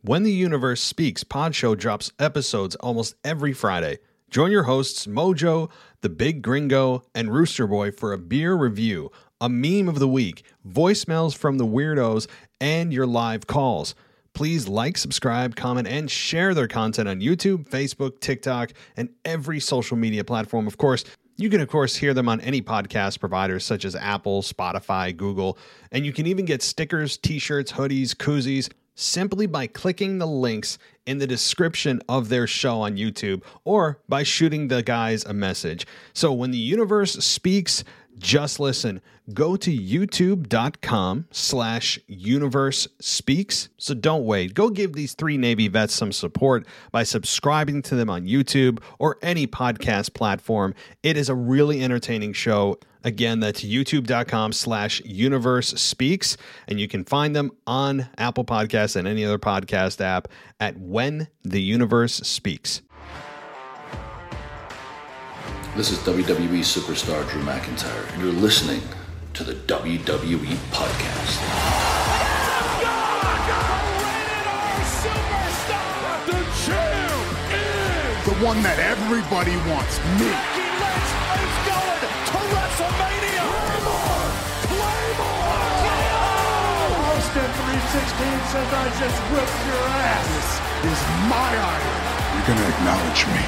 When the Universe Speaks Pod Show drops episodes almost every Friday. Join your hosts Mojo, The Big Gringo, and Rooster Boy for a beer review, a meme of the week, voicemails from the weirdos, and your live calls. Please like, subscribe, comment, and share their content on YouTube, Facebook, TikTok, and every social media platform. Of course, you can, hear them on any podcast providers such as Apple, Spotify, Google, and you can even get stickers, t-shirts, hoodies, koozies, simply by clicking the links in the description of their show on YouTube or by shooting the guys a message. So when the universe speaks, just listen. Go to youtube.com/universe speaks. So don't wait. Go give these three Navy vets some support by subscribing to them on YouTube or any podcast platform. It is a really entertaining show. Again, that's youtube.com/universe speaks. And you can find them on Apple Podcasts and any other podcast app at When the Universe Speaks. This is WWE superstar Drew McIntyre, and you're listening to the WWE Podcast. The champ is the one that everybody wants, me. Becky Lynch is going to WrestleMania. Claymore! Austin 316 says I just whipped your ass. This is my idol. You're going to acknowledge me.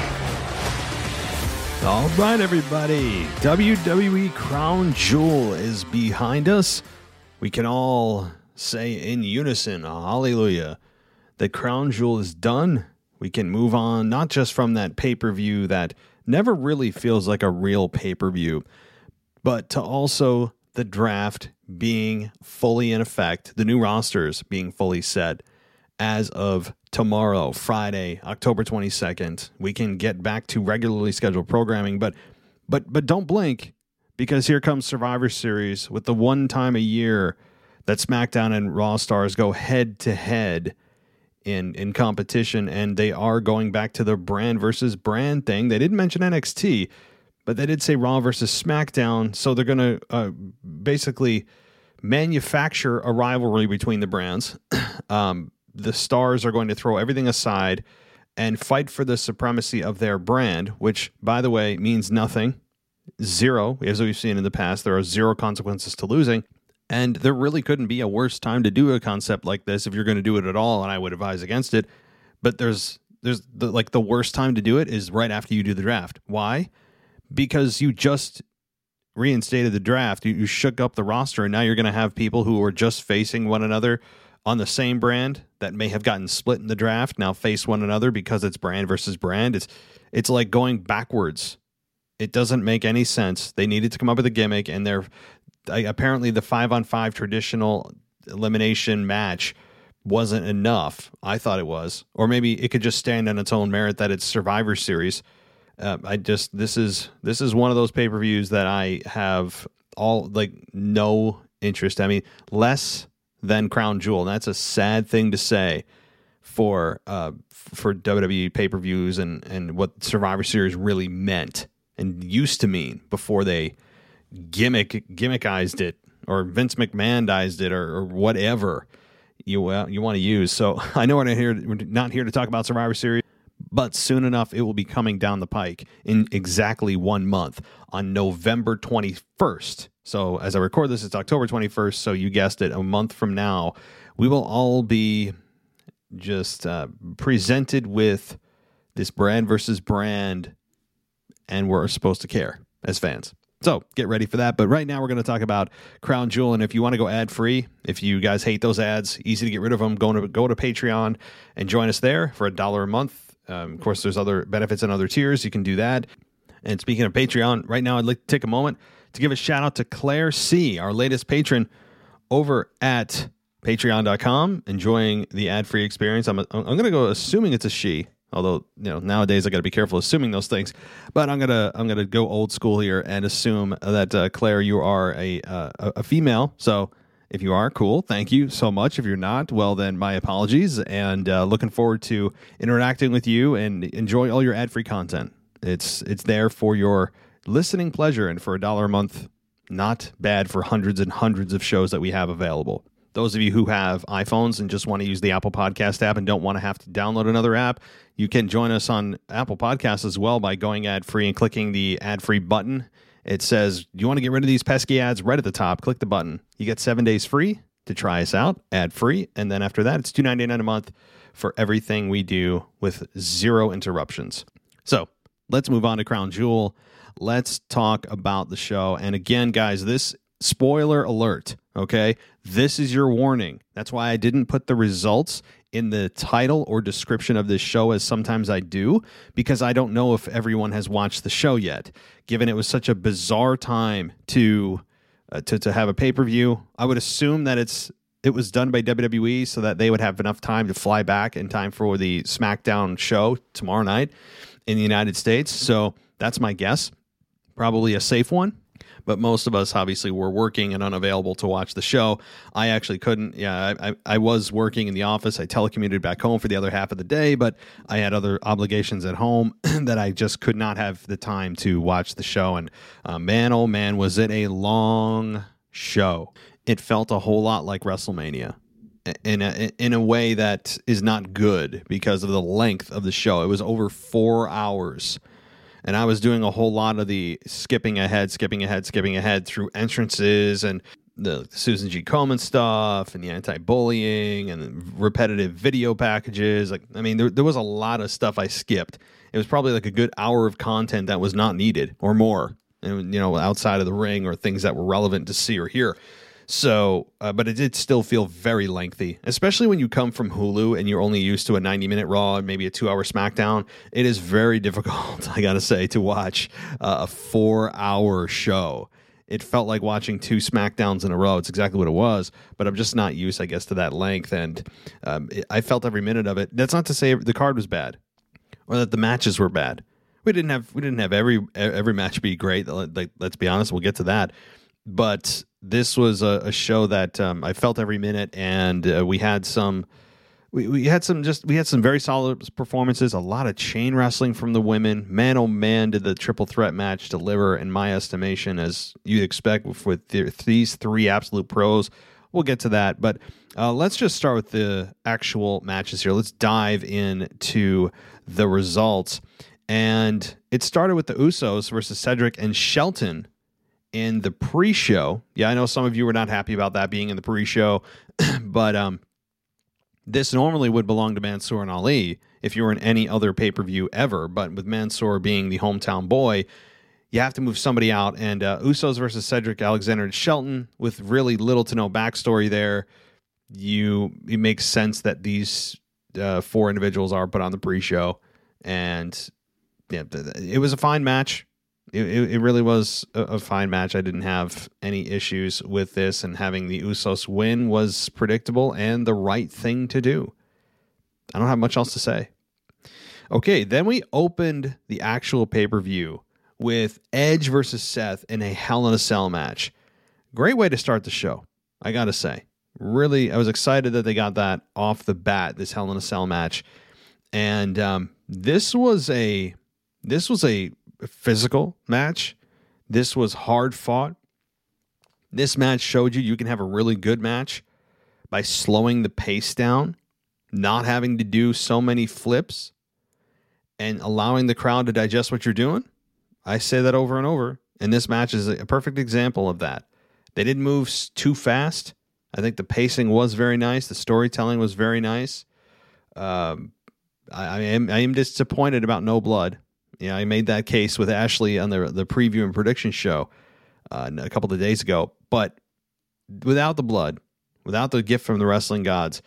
All right, everybody. WWE Crown Jewel is behind us. We can all say in unison, hallelujah. The Crown Jewel is done. We can move on, not just from that pay-per-view that never really feels like a real pay-per-view, but to also the draft being fully in effect, the new rosters being fully set as of tomorrow, Friday, October 22nd. We can get back to regularly scheduled programming, but don't blink, because here comes Survivor Series with the one time a year that SmackDown and Raw stars go head to head in competition, and they are going back to the brand versus brand thing. They didn't mention NXT, but they did say Raw versus SmackDown, so they're going to basically manufacture a rivalry between the brands. The stars are going to throw everything aside and fight for the supremacy of their brand, which, by the way, means nothing. Zero, as we've seen in the past. There are zero consequences to losing. And there really couldn't be a worse time to do a concept like this if you're going to do it at all, and I would advise against it. But the worst time to do it is right after you do the draft. Why? Because you just reinstated the draft. You shook up the roster, and now you're going to have people who are just facing one another on the same brand that may have gotten split in the draft now face one another because it's brand versus brand. It's like going backwards. It doesn't make any sense. They needed to come up with a gimmick, and apparently the 5-on-5 traditional elimination match wasn't enough. I thought it was, or maybe it could just stand on its own merit that it's Survivor Series. This is one of those pay-per-views that I have no interest. I mean, less than Crown Jewel. And that's a sad thing to say for WWE pay-per-views and what Survivor Series really meant and used to mean before they gimmickized it, or Vince McMahonized it, or whatever you want to use. So I know we're not here to talk about Survivor Series, but soon enough it will be coming down the pike in exactly 1 month on November 21st. So as I record this, it's October 21st. So you guessed it, a month from now, we will all be just presented with this brand versus brand, and we're supposed to care as fans. So get ready for that. But right now we're going to talk about Crown Jewel. And if you want to go ad-free, if you guys hate those ads, easy to get rid of them, go to Patreon and join us there for $1 a month. Of course, there's other benefits and other tiers. You can do that. And speaking of Patreon, right now I'd like to take a moment to give a shout out to Claire C., our latest patron over at patreon.com, enjoying the ad-free experience. I'm going to go assuming it's a she, although nowadays I got to be careful assuming those things. But I'm gonna go old school here and assume that Claire, you are a female. So if you are, cool, thank you so much. If you're not, well then my apologies, and looking forward to interacting with you and enjoy all your ad-free content. It's there for your listening pleasure, and for $1 a month, not bad for hundreds and hundreds of shows that we have available. those of you who have iPhones and just want to use the Apple Podcast app and don't want to have to download another app, you can join us on Apple Podcasts as well by going ad-free and clicking the ad-free button. It says, you want to get rid of these pesky ads? Right at the top, click the button. You get 7 days free to try us out, ad-free, and then after that, it's $2.99 a month for everything we do with 0 interruptions. So let's move on to Crown Jewel. Let's talk about the show. And again, guys, this spoiler alert, okay? This is your warning. That's why I didn't put the results in the title or description of this show as sometimes I do, because I don't know if everyone has watched the show yet. Given it was such a bizarre time to have a pay-per-view, I would assume that it was done by WWE so that they would have enough time to fly back in time for the SmackDown show tomorrow night in the United States. So that's my guess. Probably a safe one. But most of us obviously were working and unavailable to watch the show. I actually couldn't. Yeah, I was working in the office. I telecommuted back home for the other half of the day, but I had other obligations at home that I just could not have the time to watch the show. And man, oh man, was it a long show. It felt a whole lot like WrestleMania in a way that is not good because of the length of the show. It was over 4 hours. And I was doing a whole lot of the skipping ahead through entrances and the Susan G. Komen stuff and the anti-bullying and the repetitive video packages. There was a lot of stuff I skipped. It was probably like a good hour of content that was not needed or more, outside of the ring or things that were relevant to see or hear. So, but it did still feel very lengthy, especially when you come from Hulu and you're only used to a 90-minute Raw and maybe a 2-hour SmackDown. It is very difficult, I got to say, to watch a 4-hour show. It felt like watching 2 SmackDowns in a row. It's exactly what it was, but I'm just not used, I guess, to that length, and I felt every minute of it. That's not to say the card was bad or that the matches were bad. We didn't have every match be great. Like, let's be honest, we'll get to that. But this was a show that I felt every minute, and we had some very solid performances. A lot of chain wrestling from the women. Man, oh man, did the triple threat match deliver, in my estimation, as you'd expect with these 3 absolute pros. We'll get to that, but let's just start with the actual matches here. Let's dive into the results, and it started with the Usos versus Cedric and Shelton in the pre-show. Yeah, I know some of you were not happy about that being in the pre-show, but this normally would belong to Mansoor and Ali if you were in any other pay-per-view ever, but with Mansoor being the hometown boy, you have to move somebody out, and Usos versus Cedric Alexander and Shelton, with really little to no backstory there, it makes sense that these 4 individuals are put on the pre-show, and yeah, it was a fine match. It really was a fine match. I didn't have any issues with this, and having the Usos win was predictable and the right thing to do. I don't have much else to say. Okay, then we opened the actual pay-per-view with Edge versus Seth in a Hell in a Cell match. Great way to start the show, I gotta say. Really, I was excited that they got that off the bat, this Hell in a Cell match. And this was a physical match. This was hard fought. This match showed you can have a really good match by slowing the pace down, not having to do so many flips, and allowing the crowd to digest what you're doing. I say that over and over, and this match is a perfect example of that. They didn't move too fast. I think the pacing was very nice. The storytelling was very nice. I am disappointed about No Blood. Yeah, I made that case with Ashley on the preview and prediction show a couple of days ago. But without the blood, without the gift from the wrestling gods,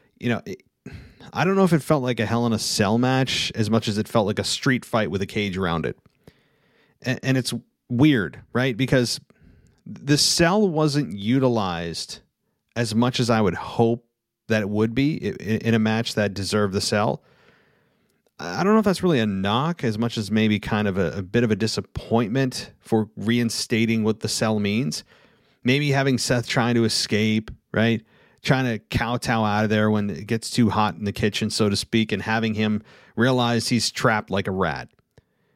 I don't know if it felt like a Hell in a Cell match as much as it felt like a street fight with a cage around it. And it's weird, right? Because the cell wasn't utilized as much as I would hope that it would be in a match that deserved the cell. I don't know if that's really a knock as much as maybe kind of a bit of a disappointment for reinstating what the cell means. Maybe having Seth trying to escape, right? Trying to kowtow out of there when it gets too hot in the kitchen, so to speak, and having him realize he's trapped like a rat.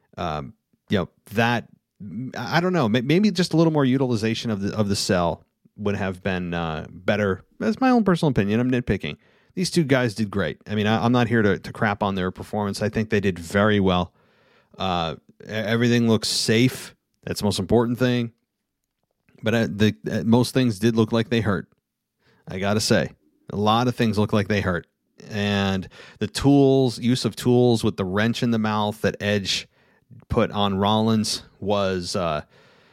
That, I don't know, maybe just a little more utilization of the cell would have been better. That's my own personal opinion. I'm nitpicking. These two guys did great. I mean, I'm not here to crap on their performance. I think they did very well. Everything looks safe. That's the most important thing. But most things did look like they hurt. I got to say, a lot of things look like they hurt. And the use of tools with the wrench in the mouth that Edge put on Rollins was a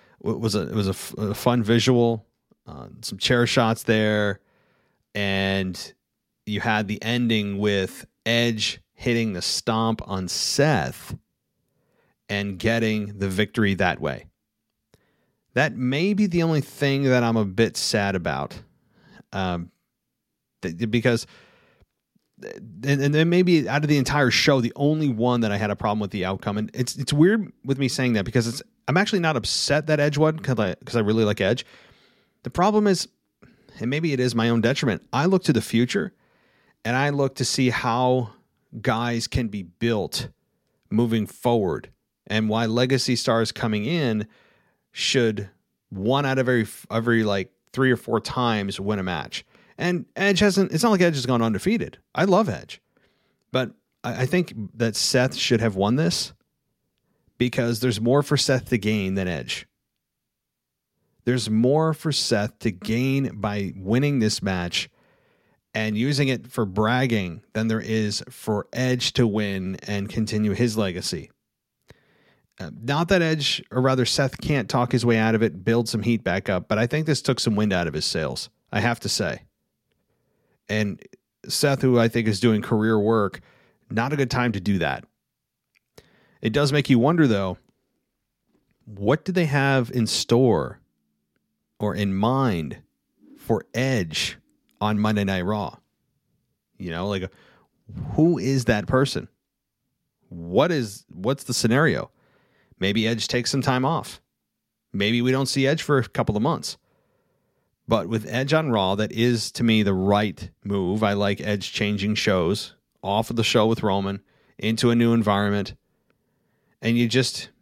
fun visual. Some chair shots there, and you had the ending with Edge hitting the stomp on Seth and getting the victory that way. That may be the only thing that I'm a bit sad about, because. And then maybe out of the entire show, the only one that I had a problem with the outcome. And it's weird with me saying that because I'm actually not upset that Edge won because I really like Edge. The problem is, and maybe it is my own detriment, I look to the future and I look to see how guys can be built moving forward and why legacy stars coming in should one out of every like 3 or 4 times win a match. And Edge it's not like Edge has gone undefeated. I love Edge. But I think that Seth should have won this because there's more for Seth to gain than Edge. There's more for Seth to gain by winning this match and using it for bragging than there is for Edge to win and continue his legacy. Not that Edge, or rather Seth, can't talk his way out of it, build some heat back up, but I think this took some wind out of his sails. I have to say. And Seth, who I think is doing career work, not a good time to do that. It does make you wonder, though, what do they have in store or in mind for Edge on Monday Night Raw? You know, like, who is that person? What's the scenario? Maybe Edge takes some time off. Maybe we don't see Edge for a couple of months. But with Edge on Raw, that is, to me, the right move. I like Edge changing shows, off of the show with Roman, into a new environment. And you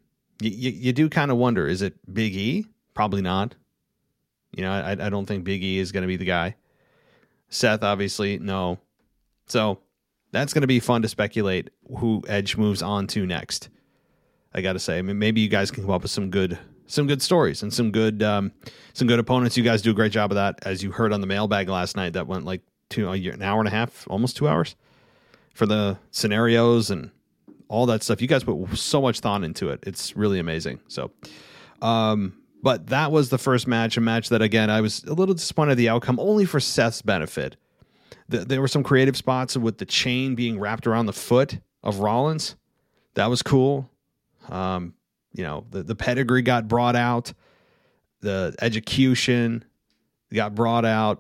do kind of wonder, is it Big E? Probably not. You know, I don't think Big E is going to be the guy. Seth, obviously, no. So that's going to be fun to speculate who Edge moves on to next. I got to say, I mean, maybe you guys can come up with some good stories and some good opponents. You guys do a great job of that, as you heard on the mailbag last night. That went like an hour and a half, almost 2 hours for the scenarios and all that stuff. You guys put so much thought into it. It's really amazing. So, but that was the first match, a match that, again, I was a little disappointed at the outcome, only for Seth's benefit. There were some creative spots with the chain being wrapped around the foot of Rollins. That was cool. You know, the pedigree got brought out. The execution got brought out.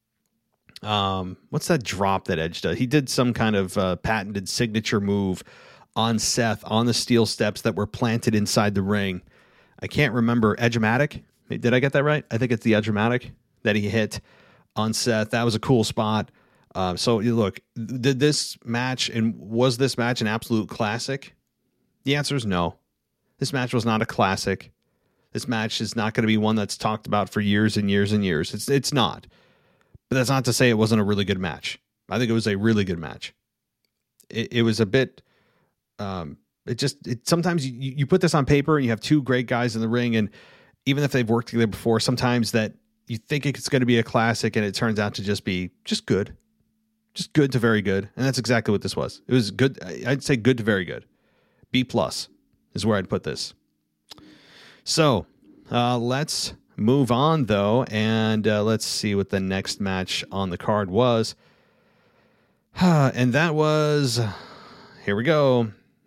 What's that drop that Edge does? He did some kind of patented signature move on Seth on the steel steps that were planted inside the ring. I can't remember. Edge-o-matic? Did I get that right? I think it's the Edge-o-matic that he hit on Seth. That was a cool spot. So you look, was this match an absolute classic? The answer is no. This match was not a classic. This match is not going to be one that's talked about for years and years and years. It's not. But that's not to say it wasn't a really good match. I think it was a really good match. It was a bit. Sometimes you put this on paper and you have two great guys in the ring, and even if they've worked together before, sometimes that you think it's going to be a classic and it turns out to just be good, just good to very good, and that's exactly what this was. It was good. I'd say good to very good. B+ is where I'd put this. So let's move on, though, and let's see what the next match on the card was. And that was, here we go,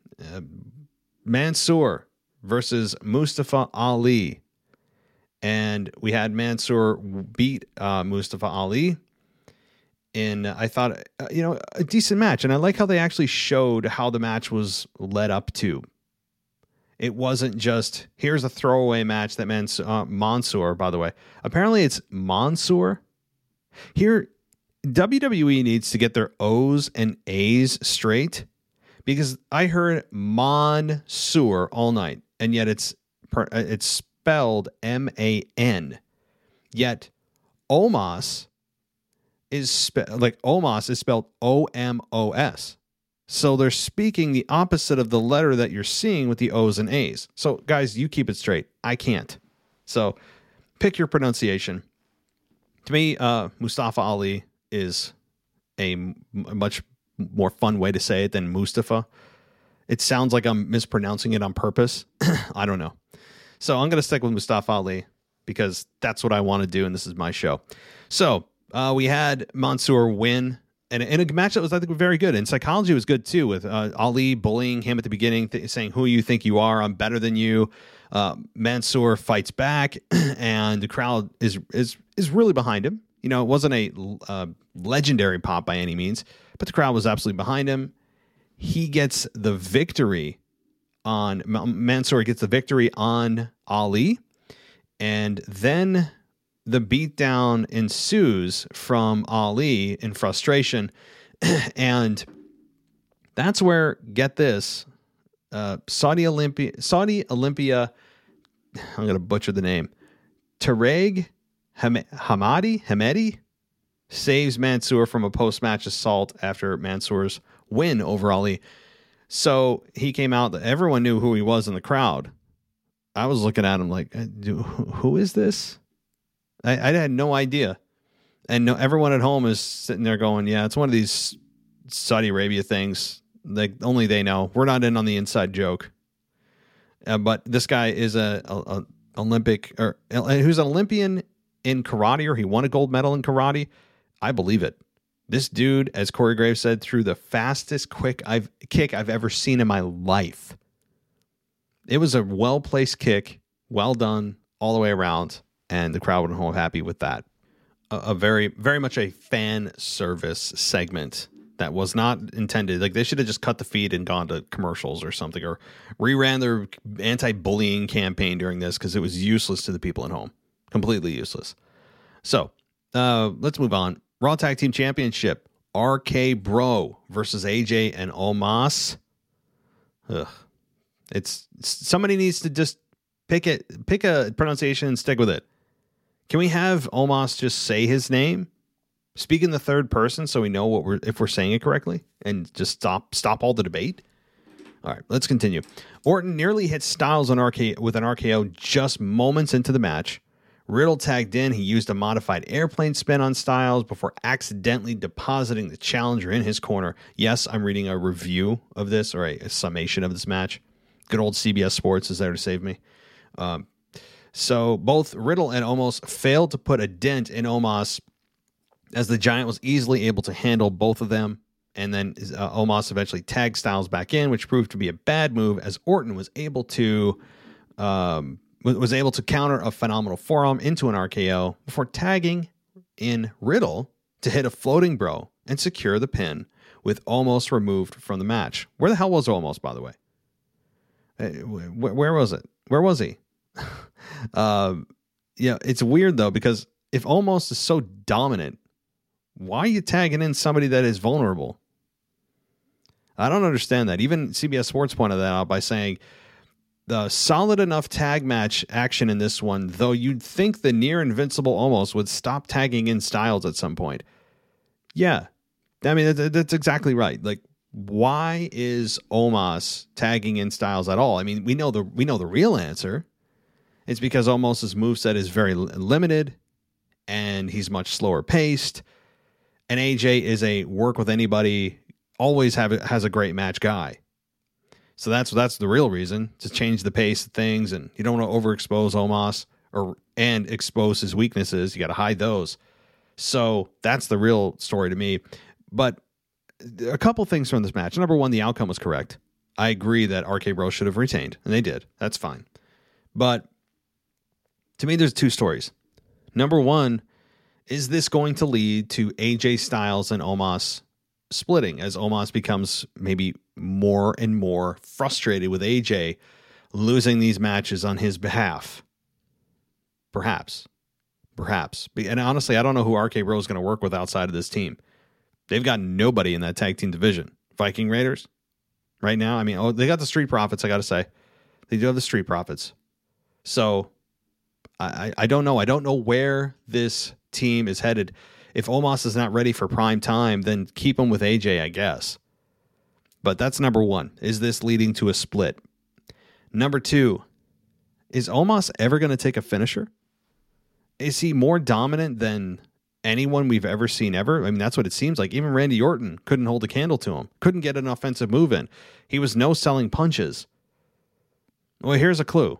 Mansoor versus Mustafa Ali. And we had Mansoor beat Mustafa Ali in, I thought, a decent match. And I like how they actually showed how the match was led up to. It wasn't just, here's a throwaway match that Mansoor, by the way. Apparently it's Mansoor. Here, WWE needs to get their O's and A's straight, because I heard Mansoor all night, and yet it's spelled M-A-N. Yet Omos is Omos is spelled O-M-O-S. So they're speaking the opposite of the letter that you're seeing with the O's and A's. So guys, you keep it straight. I can't. So pick your pronunciation. To me, Mustafa Ali is a much more fun way to say it than Mustafa. It sounds like I'm mispronouncing it on purpose. I don't know. So I'm going to stick with Mustafa Ali because that's what I want to do, and this is my show. So we had Mansoor win in a match that was, I think, very good. And psychology was good, too, with Ali bullying him at the beginning, saying, who you think you are, I'm better than you. Mansoor fights back, and the crowd is really behind him. You know, it wasn't a legendary pop by any means, but the crowd was absolutely behind him. He gets the victory on Mansoor gets the victory on Ali, and then the beatdown ensues from Ali in frustration, and that's where, get this, Saudi Olympia. I'm going to butcher the name. Tareg Hamedi saves Mansoor from a post-match assault after Mansoor's win over Ali. So he came out, everyone knew who he was in the crowd. I was looking at him like, who is this? I had no idea. And everyone at home is sitting there going, yeah, it's one of these Saudi Arabia things. Like, only they know. We're not in on the inside joke. But this guy is a Olympic, or who's an Olympian in karate, or he won a gold medal in karate. I believe it. This dude, as Corey Graves said, threw the fastest kick I've ever seen in my life. It was a well-placed kick, well done all the way around, and the crowd went home happy with that. A very, very much a fan service segment that was not intended. Like, they should have just cut the feed and gone to commercials or something, or reran their anti-bullying campaign during this, because it was useless to the people at home. Completely useless. So, let's move on. Raw Tag Team Championship. RK Bro versus AJ and Omos. Ugh. Somebody needs to just pick a pronunciation and stick with it. Can we have Omos just say his name? Speak in the third person so we know if we're saying it correctly, and just stop all the debate. All right, let's continue. Orton nearly hit Styles with an RKO just moments into the match. Riddle tagged in. He used a modified airplane spin on Styles before accidentally depositing the challenger in his corner. Yes, I'm reading a review of this, or a summation of this match. Good old CBS Sports is there to save me. So both Riddle and Omos failed to put a dent in Omos, as the Giant was easily able to handle both of them. And then Omos eventually tagged Styles back in, which proved to be a bad move, as Orton was able to counter a phenomenal forearm into an RKO before tagging in Riddle to hit a floating bro and secure the pin, with Omos removed from the match. Where the hell was Omos, by the way? Where was it? Where was he? Yeah, it's weird though, because if Omos is so dominant, why are you tagging in somebody that is vulnerable? I don't understand that. Even CBS Sports pointed that out by saying the solid enough tag match action in this one, though you'd think the near invincible Omos would stop tagging in Styles at some point. Yeah, I mean, that's exactly right. Like, why is Omos tagging in Styles at all? I mean, we know the real answer. It's because Omos' moveset is very limited, and he's much slower paced. And AJ is a work with anybody, always has a great match guy. So that's the real reason, to change the pace of things, and you don't want to overexpose Omos and expose his weaknesses. You got to hide those. So that's the real story to me. But a couple things from this match. Number one, the outcome was correct. I agree that RK Bro should have retained, and they did. That's fine. But to me, there's two stories. Number one, is this going to lead to AJ Styles and Omos splitting, as Omos becomes maybe more and more frustrated with AJ losing these matches on his behalf? Perhaps. And honestly, I don't know who RK Bro is going to work with outside of this team. They've got nobody in that tag team division. Viking Raiders right now. I mean, they got the Street Profits, I got to say. They do have the Street Profits. So I don't know. I don't know where this team is headed. If Omos is not ready for prime time, then keep him with AJ, I guess. But that's number one. Is this leading to a split? Number two, is Omos ever going to take a finisher? Is he more dominant than anyone we've ever seen ever? I mean, that's what it seems like. Even Randy Orton couldn't hold a candle to him. Couldn't get an offensive move in. He was no-selling punches. Well, here's a clue.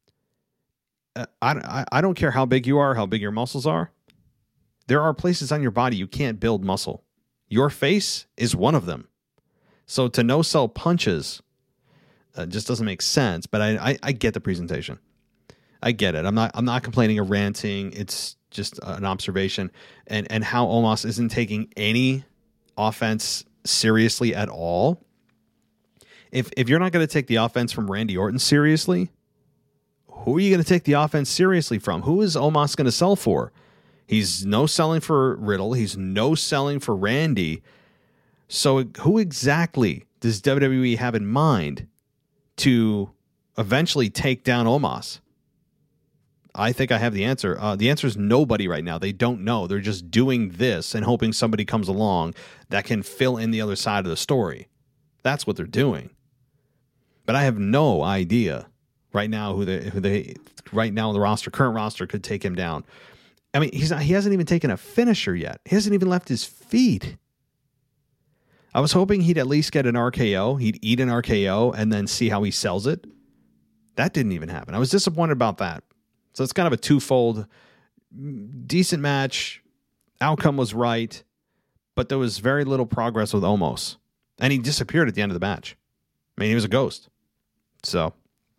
I don't care how big you are, how big your muscles are. There are places on your body you can't build muscle. Your face is one of them. So to no-sell punches just doesn't make sense, but I get the presentation. I get it. I'm not complaining or ranting. It's just an observation. And how Omos isn't taking any offense seriously at all. If you're not going to take the offense from Randy Orton seriously, who are you going to take the offense seriously from? Who is Omos going to sell for? He's no selling for Riddle. He's no selling for Randy. So who exactly does WWE have in mind to eventually take down Omos? I think I have the answer. The answer is nobody right now. They don't know. They're just doing this and hoping somebody comes along that can fill in the other side of the story. That's what they're doing. But I have no idea right now who they right now in the roster, current roster, could take him down. I mean, he hasn't even taken a finisher yet. He hasn't even left his feet. I was hoping he'd at least get an RKO. He'd eat an RKO and then see how he sells it. That didn't even happen. I was disappointed about that. So it's kind of a twofold. Decent match. Outcome was right. But there was very little progress with Omos. And he disappeared at the end of the match. I mean, he was a ghost. So.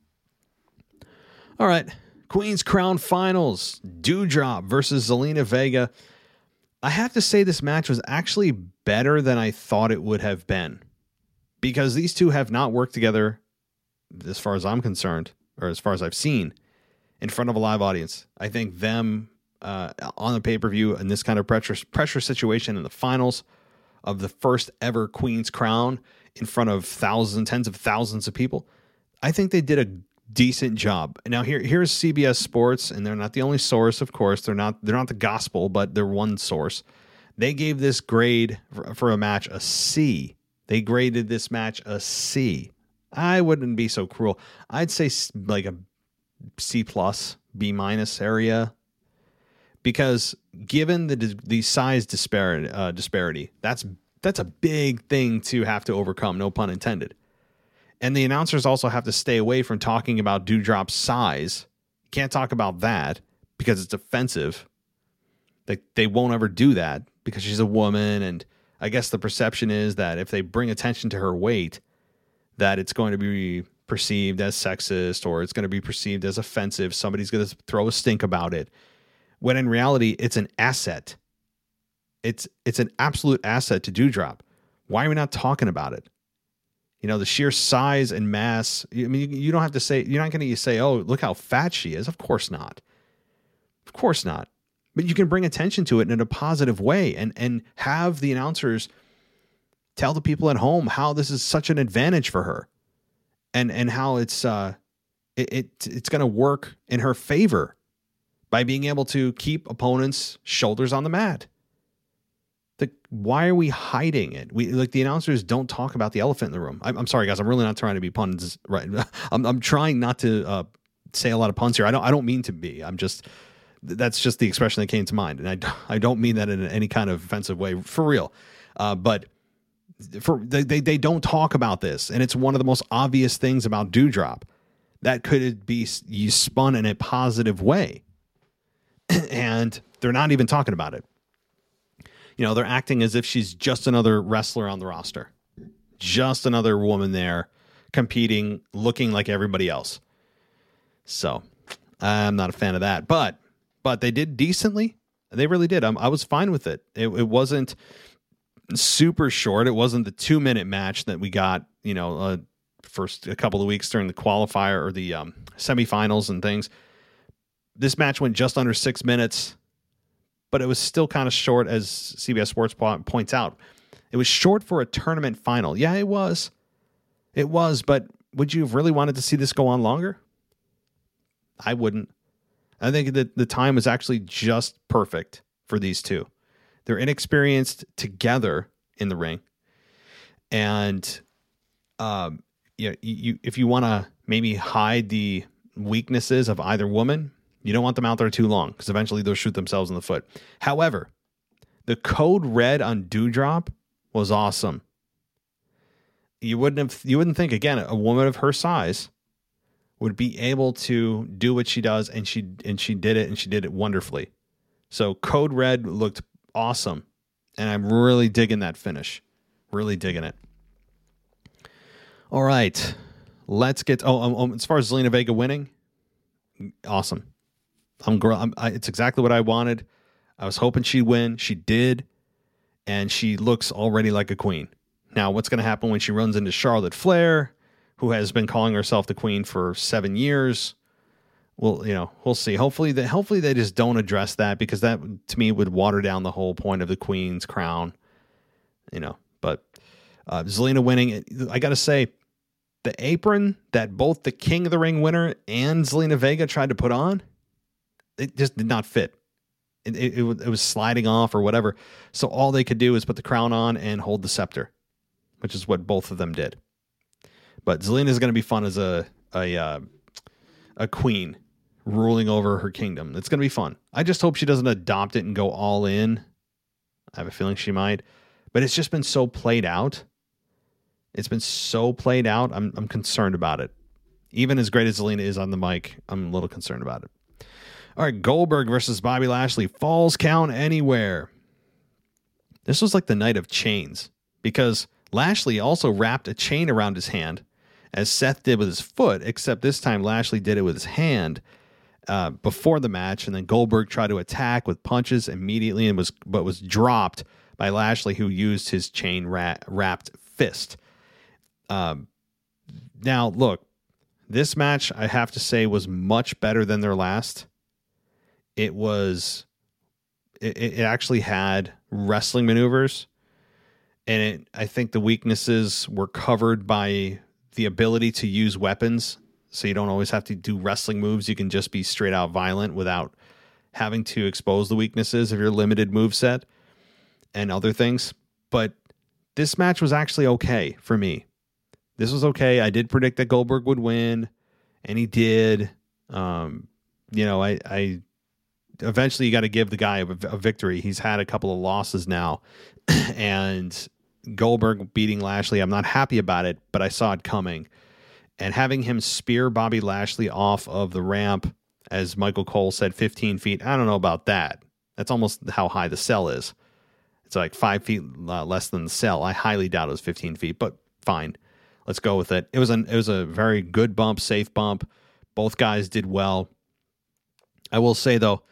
All right. Queen's Crown Finals. Doudrop versus Zelina Vega. I have to say this match was actually better than I thought it would have been. Because these two have not worked together, as far as I'm concerned, or as far as I've seen, in front of a live audience. I think them on the pay-per-view in this kind of pressure situation in the finals of the first ever Queen's Crown in front of tens of thousands of people, I think they did a decent job. Now here's CBS Sports, and they're not the only source, of course. They're not the gospel, but they're one source. They gave this grade for a match a C. They graded this match a C. I wouldn't be so cruel. I'd say like a C+, B- area, because given the size disparity, that's a big thing to have to overcome. No pun intended. And the announcers also have to stay away from talking about Doudrop's size. Can't talk about that because it's offensive. They won't ever do that because she's a woman. And I guess the perception is that if they bring attention to her weight, that it's going to be perceived as sexist or it's going to be perceived as offensive. Somebody's going to throw a stink about it. When in reality, it's an asset. It's an absolute asset to Doudrop. Why are we not talking about it? You know, the sheer size and mass. I mean, you don't have to say, you're not going to say, oh, look how fat she is. Of course not. Of course not. But you can bring attention to it in a positive way and have the announcers tell the people at home how this is such an advantage for her and how it's going to work in her favor by being able to keep opponents' shoulders on the mat. Why are we hiding it? The announcers don't talk about the elephant in the room. I'm sorry, guys. I'm really not trying to be puns. Right. I'm trying not to say a lot of puns here. I don't mean to be. That's just the expression that came to mind. And I don't mean that in any kind of offensive way for real. But they don't talk about this. And it's one of the most obvious things about Doudrop that could be spun in a positive way. And they're not even talking about it. You know, they're acting as if she's just another wrestler on the roster. Just another woman there competing, looking like everybody else. So I'm not a fan of that. But they did decently. They really did. I was fine with it. It wasn't super short. It wasn't the 2-minute match that we got, first a couple of weeks during the qualifier or the semifinals and things. This match went just under 6 minutes. But it was still kind of short, as CBS Sports points out. It was short for a tournament final. Yeah, it was. It was, but would you have really wanted to see this go on longer? I wouldn't. I think that the time was actually just perfect for these two. They're inexperienced together in the ring. And if you want to maybe hide the weaknesses of either woman, you don't want them out there too long because eventually they'll shoot themselves in the foot. However, the code red on Doudrop was awesome. You wouldn't think, again, a woman of her size would be able to do what she does, and she did it, and she did it wonderfully. So Code Red looked awesome, and I'm really digging that finish. Really digging it. All right, let's get. As far as Zelina Vega winning, awesome. It's exactly what I wanted. I was hoping she'd win. She did, and she looks already like a queen. Now, what's going to happen when she runs into Charlotte Flair, who has been calling herself the queen for 7 years? Well, we'll see. Hopefully they just don't address that, because that, to me, would water down the whole point of the queen's crown. But Zelina winning, I got to say, the apron that both the King of the Ring winner and Zelina Vega tried to put on, it just did not fit. It was sliding off or whatever. So all they could do is put the crown on and hold the scepter, which is what both of them did. But Zelina is going to be fun as a queen ruling over her kingdom. It's going to be fun. I just hope she doesn't adopt it and go all in. I have a feeling she might. But it's just been so played out. It's been so played out. I'm concerned about it. Even as great as Zelina is on the mic, I'm a little concerned about it. All right, Goldberg versus Bobby Lashley. Falls count anywhere. This was like the night of chains, because Lashley also wrapped a chain around his hand, as Seth did with his foot, except this time Lashley did it with his hand before the match, and then Goldberg tried to attack with punches immediately and was dropped by Lashley, who used his chain wrapped fist. Now, look, this match, I have to say, was much better than their last. It actually had wrestling maneuvers, and I think the weaknesses were covered by the ability to use weapons. So you don't always have to do wrestling moves. You can just be straight out violent without having to expose the weaknesses of your limited moveset and other things. But this match was actually okay for me. This was okay. I did predict that Goldberg would win, and he did. I eventually you got to give the guy a victory. He's had a couple of losses now, and Goldberg beating Lashley, I'm not happy about it, but I saw it coming. And having him spear Bobby Lashley off of the ramp, as Michael Cole said, 15 feet, I don't know about that. That's almost how high the cell is. It's like 5 feet less than the cell. I highly doubt it was 15 feet, but fine. Let's go with it. It was a very good bump, safe bump. Both guys did well. I will say, though,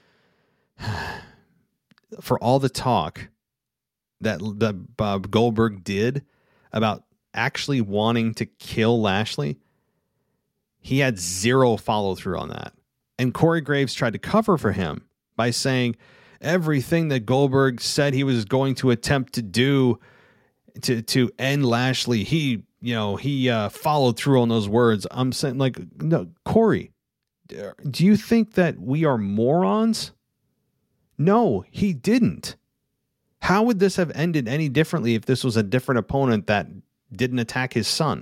for all the talk that Bob Goldberg did about actually wanting to kill Lashley, he had zero follow through on that. And Corey Graves tried to cover for him by saying everything that Goldberg said he was going to attempt to do to end Lashley, he followed through on those words. I'm saying, like, no, Corey, do you think that we are morons? No, he didn't. How would this have ended any differently if this was a different opponent that didn't attack his son?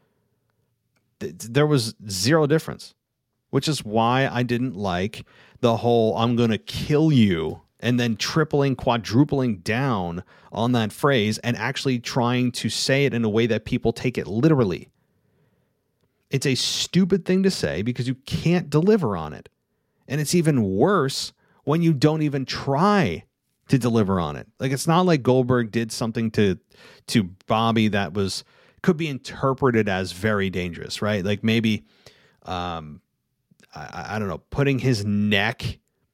There was zero difference, which is why I didn't like the whole I'm going to kill you and then tripling, quadrupling down on that phrase and actually trying to say it in a way that people take it literally. It's a stupid thing to say because you can't deliver on it. And it's even worse when you don't even try to deliver on it. Like, it's not like Goldberg did something to Bobby that could be interpreted as very dangerous, right? Like maybe, I don't know, putting his neck,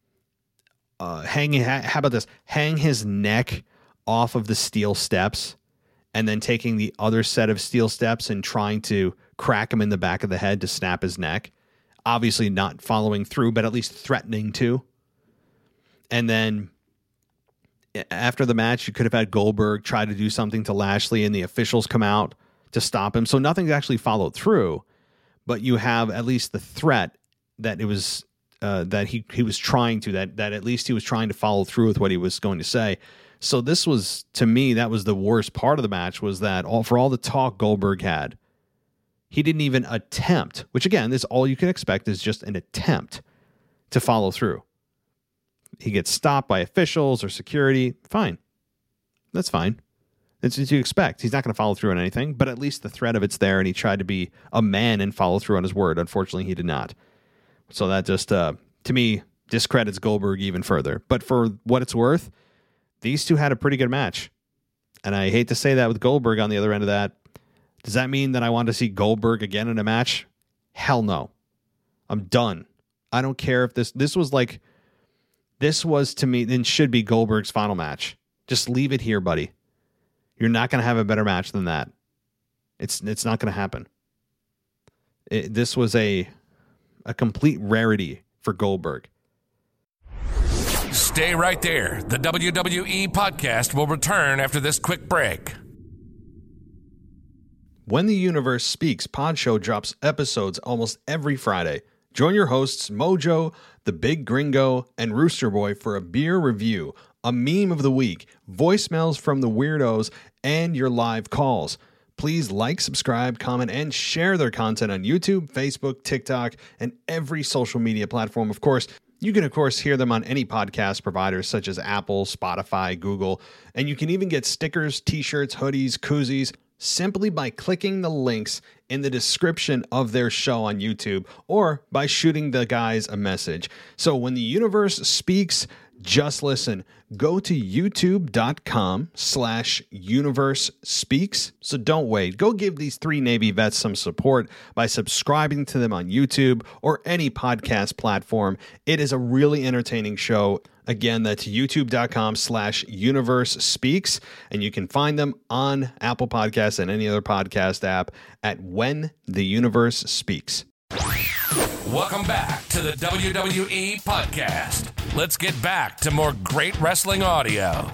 how about this? Hang his neck off of the steel steps and then taking the other set of steel steps and trying to crack him in the back of the head to snap his neck. Obviously not following through, but at least threatening to. And then after the match, you could have had Goldberg try to do something to Lashley and the officials come out to stop him. So nothing's actually followed through, but you have at least the threat that it was that he was trying to, that at least he was trying to follow through with what he was going to say. So this was, to me, that was the worst part of the match, was that for all the talk Goldberg had, he didn't even attempt, which again, is all you can expect, is just an attempt to follow through. He gets stopped by officials or security. Fine. That's fine. That's what you expect. He's not going to follow through on anything, but at least the threat of it's there, and he tried to be a man and follow through on his word. Unfortunately, he did not. So that just, to me, discredits Goldberg even further. But for what it's worth, these two had a pretty good match. And I hate to say that with Goldberg on the other end of that. Does that mean that I want to see Goldberg again in a match? Hell no. I'm done. I don't care if this was, to me, then should be Goldberg's final match. Just leave it here, buddy. You're not going to have a better match than that. It's not going to happen. This was a complete rarity for Goldberg. Stay right there. The WWE podcast will return after this quick break. When the Universe Speaks Pod Show drops episodes almost every Friday. Join your hosts Mojo, The Big Gringo, and Rooster Boy for a beer review, a meme of the week, voicemails from the weirdos, and your live calls. Please like, subscribe, comment, and share their content on YouTube, Facebook, TikTok, and every social media platform. Of course, you can, hear them on any podcast providers such as Apple, Spotify, Google, and you can even get stickers, t-shirts, hoodies, koozies, simply by clicking the links in the description of their show on YouTube or by shooting the guys a message. So when the universe speaks, just listen. Go to youtube.com/universe speaks. So don't wait. Go give these three Navy vets some support by subscribing to them on YouTube or any podcast platform. It is a really entertaining show. Again, that's youtube.com/universe speaks. And you can find them on Apple Podcasts and any other podcast app at When the Universe Speaks. Welcome back to the WWE podcast. Let's get back to more great wrestling audio.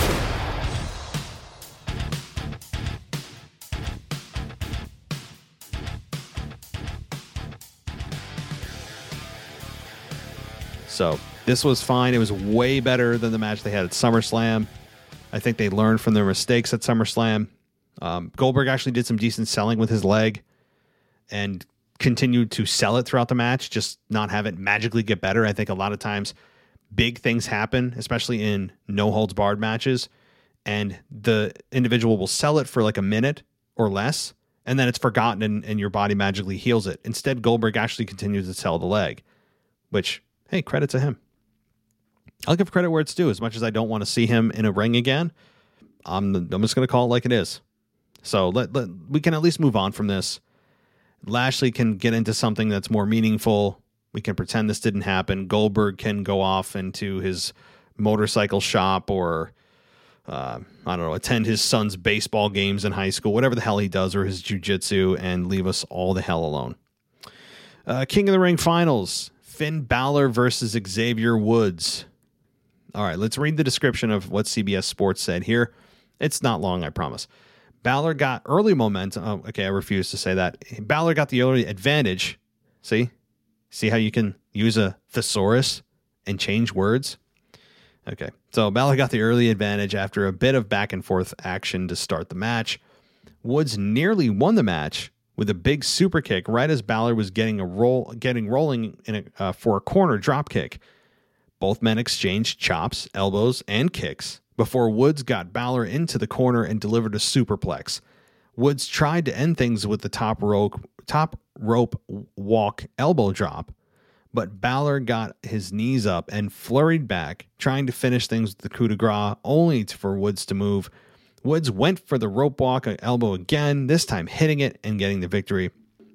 So this was fine. It was way better than the match they had at SummerSlam. I think they learned from their mistakes at SummerSlam. Goldberg actually did some decent selling with his leg and continued to sell it throughout the match, just not have it magically get better. I think a lot of times big things happen, especially in no-holds-barred matches, and the individual will sell it for like a minute or less, and then it's forgotten and your body magically heals it. Instead, Goldberg actually continues to sell the leg, which, hey, credit to him. I'll give credit where it's due. As much as I don't want to see him in a ring again, I'm just going to call it like it is. So we can at least move on from this. Lashley can get into something that's more meaningful. We can pretend this didn't happen. Goldberg can go off into his motorcycle shop or, attend his son's baseball games in high school, whatever the hell he does, or his jiu-jitsu, and leave us all the hell alone. King of the Ring finals. Finn Balor versus Xavier Woods. All right, let's read the description of what CBS Sports said here. It's not long, I promise. Balor got early momentum. Oh, okay, I refuse to say that. Balor got the early advantage. See how you can use a thesaurus and change words? Okay, so Balor got the early advantage after a bit of back and forth action to start the match. Woods nearly won the match with a big super kick right as Balor was getting rolling for a corner drop kick. Both men exchanged chops, elbows, and kicks before Woods got Balor into the corner and delivered a superplex. Woods tried to end things with the top rope walk elbow drop, but Balor got his knees up and flurried back, trying to finish things with the coup de grace, only for Woods to move. Woods went for the rope walk elbow again, this time hitting it and getting the victory.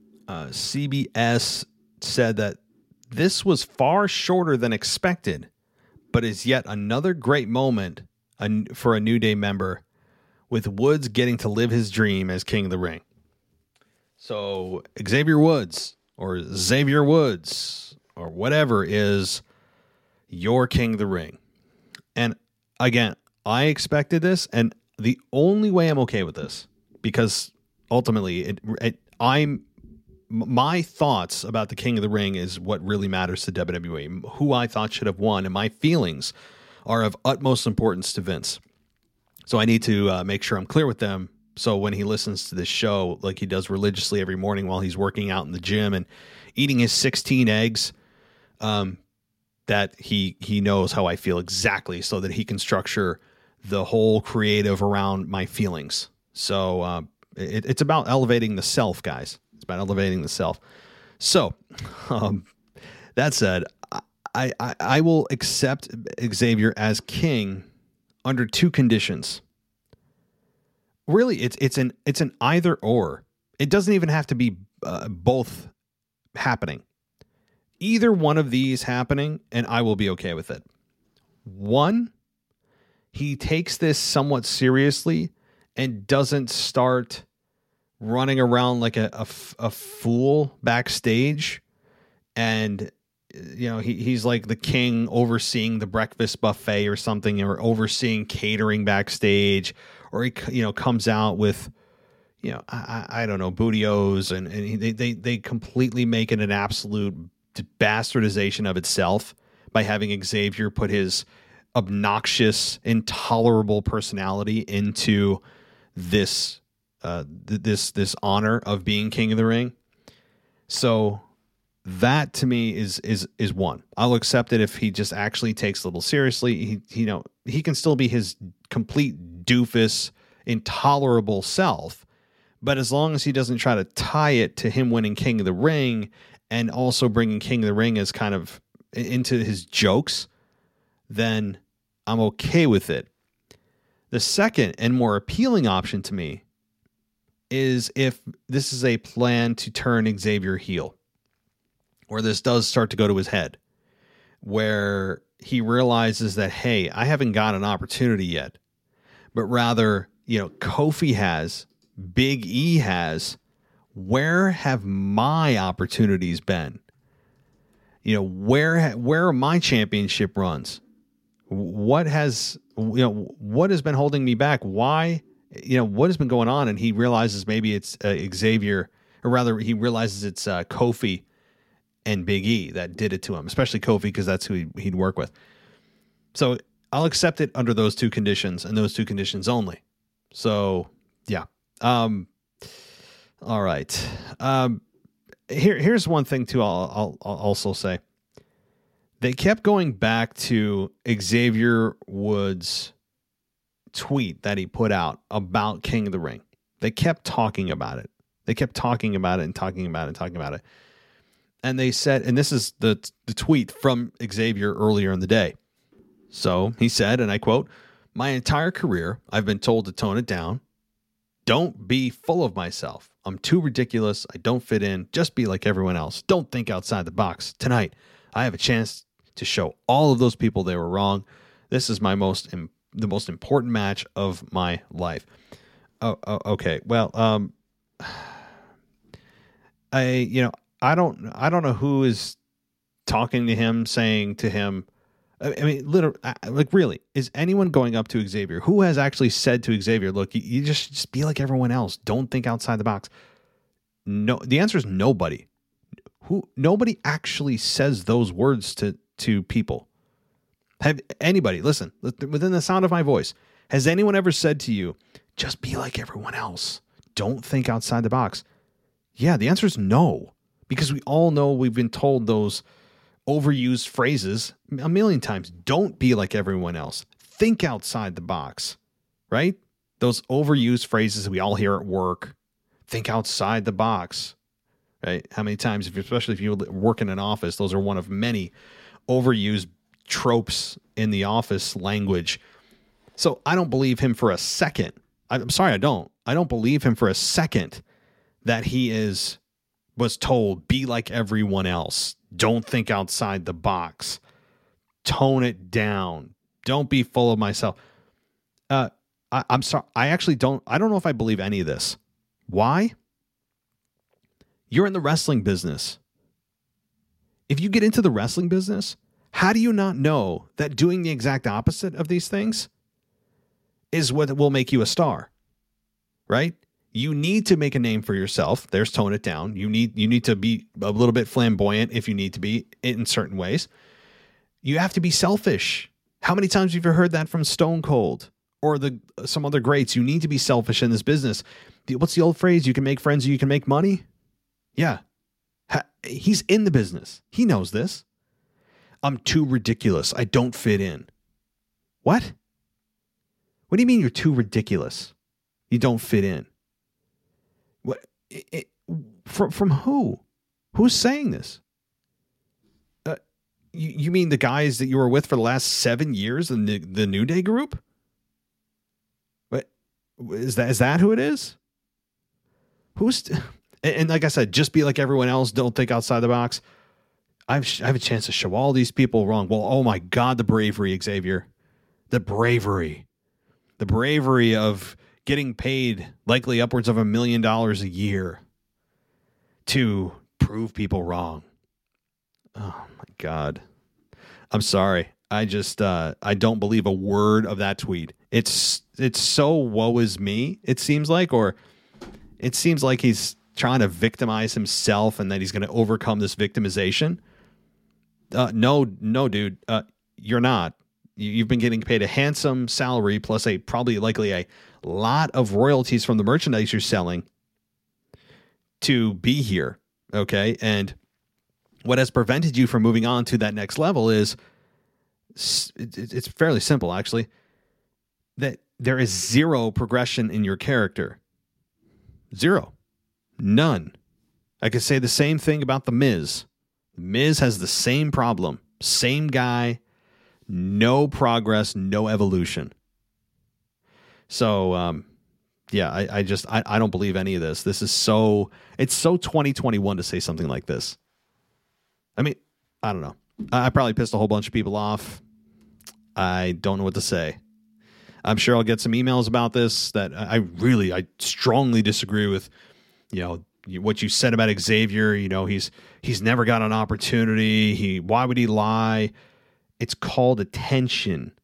CBS said that this was far shorter than expected, but is yet another great moment for a New Day member, with Woods getting to live his dream as King of the Ring. So Xavier Woods, or whatever, is your King of the Ring. And again, I expected this, and the only way I'm okay with this, because ultimately I'm my thoughts about the King of the Ring is what really matters to WWE. Who I thought should have won, and my feelings are of utmost importance to Vince. So I need to make sure I'm clear with them. So when he listens to this show, like he does religiously every morning while he's working out in the gym and eating his 16 eggs, that he knows how I feel exactly, so that he can structure the whole creative around my feelings. So it's about elevating the self, guys. It's about elevating the self. So that said, I will accept Xavier as king under two conditions. Really, it's an either or. It doesn't even have to be both happening. Either one of these happening, and I will be okay with it. One, he takes this somewhat seriously and doesn't start running around like a fool backstage, and he's like the king overseeing the breakfast buffet or something, or overseeing catering backstage, or he comes out with I don't know, Booty-O's, and they completely make it an absolute bastardization of itself by having Xavier put his obnoxious, intolerable personality into this this honor of being King of the Ring. So that to me is one. I'll accept it if he just actually takes a little seriously. He can still be his complete doofus, intolerable self, but as long as he doesn't try to tie it to him winning King of the Ring and also bringing King of the Ring as kind of into his jokes, then I'm okay with it. The second and more appealing option to me is if this is a plan to turn Xavier heel, where this does start to go to his head, where he realizes that, hey, I haven't got an opportunity yet, but rather, Kofi has, Big E has. Where have my opportunities been? Where are my championship runs? What has been holding me back? Why? What has been going on? And he realizes maybe it's Xavier, or rather he realizes it's Kofi and Big E that did it to him, especially Kofi, because that's who he'd work with. So I'll accept it under those two conditions, and those two conditions only. So yeah. All right. Here's one thing too. I'll also say, they kept going back to Xavier Woods' tweet that he put out about King of the Ring. They kept talking about it. They kept talking about it and talking about it and talking about it. And they said, and this is the tweet from Xavier earlier in the day. So he said, and I quote, "My entire career, I've been told to tone it down. Don't be full of myself. I'm too ridiculous. I don't fit in. Just be like everyone else. Don't think outside the box. Tonight, I have a chance to show all of those people they were wrong. This is the most important match of my life." Okay. Well, I don't know who is talking to him, saying to him, I mean, literally, like, really, is anyone going up to Xavier? Who has actually said to Xavier, look, you just be like everyone else. Don't think outside the box. No, the answer is nobody. Nobody actually says those words to people. Have anybody, listen, within the sound of my voice, has anyone ever said to you, just be like everyone else? Don't think outside the box. Yeah, the answer is no, because we all know we've been told those overused phrases a million times. Don't be like everyone else. Think outside the box, right? Those overused phrases we all hear at work. Think outside the box, right? How many times, especially if you work in an office, those are one of many overused tropes in the office language. So I don't believe him for a second. I'm sorry, I don't believe him for a second that he was told, be like everyone else. Don't think outside the box. Tone it down. Don't be full of myself. I'm sorry. I don't know if I believe any of this. Why? You're in the wrestling business. If you get into the wrestling business, how do you not know that doing the exact opposite of these things is what will make you a star? Right? You need to make a name for yourself. There's tone it down. You need to be a little bit flamboyant if you need to be in certain ways. You have to be selfish. How many times have you heard that from Stone Cold or some other greats? You need to be selfish in this business. What's the old phrase? You can make friends or you can make money. Yeah. He's in the business. He knows this. I'm too ridiculous. I don't fit in. What? What do you mean you're too ridiculous? You don't fit in. What? From who? Who's saying this? You mean the guys that you were with for the last 7 years in the New Day group? What is that who it is? And like I said, just be like everyone else. Don't think outside the box. I have a chance to show all these people wrong. Well, oh my God, the bravery, Xavier. The bravery of getting paid likely upwards of $1 million a year to prove people wrong. Oh my God. I'm sorry. I don't believe a word of that tweet. It's so woe is me, it seems like he's trying to victimize himself and that he's going to overcome this victimization. No, dude, you're not. You've been getting paid a handsome salary plus likely a lot of royalties from the merchandise you're selling to be here. Okay. And what has prevented you from moving on to that next level is it's fairly simple, actually, that there is zero progression in your character. Zero. None. I could say the same thing about The Miz. The Miz has the same problem. Same guy. No progress, no evolution. So, I don't believe any of this. It's so 2021 to say something like this. I mean, I don't know. I probably pissed a whole bunch of people off. I don't know what to say. I'm sure I'll get some emails about this that I strongly disagree with, what you said about Xavier. He's never got an opportunity. Why would he lie? It's called attention.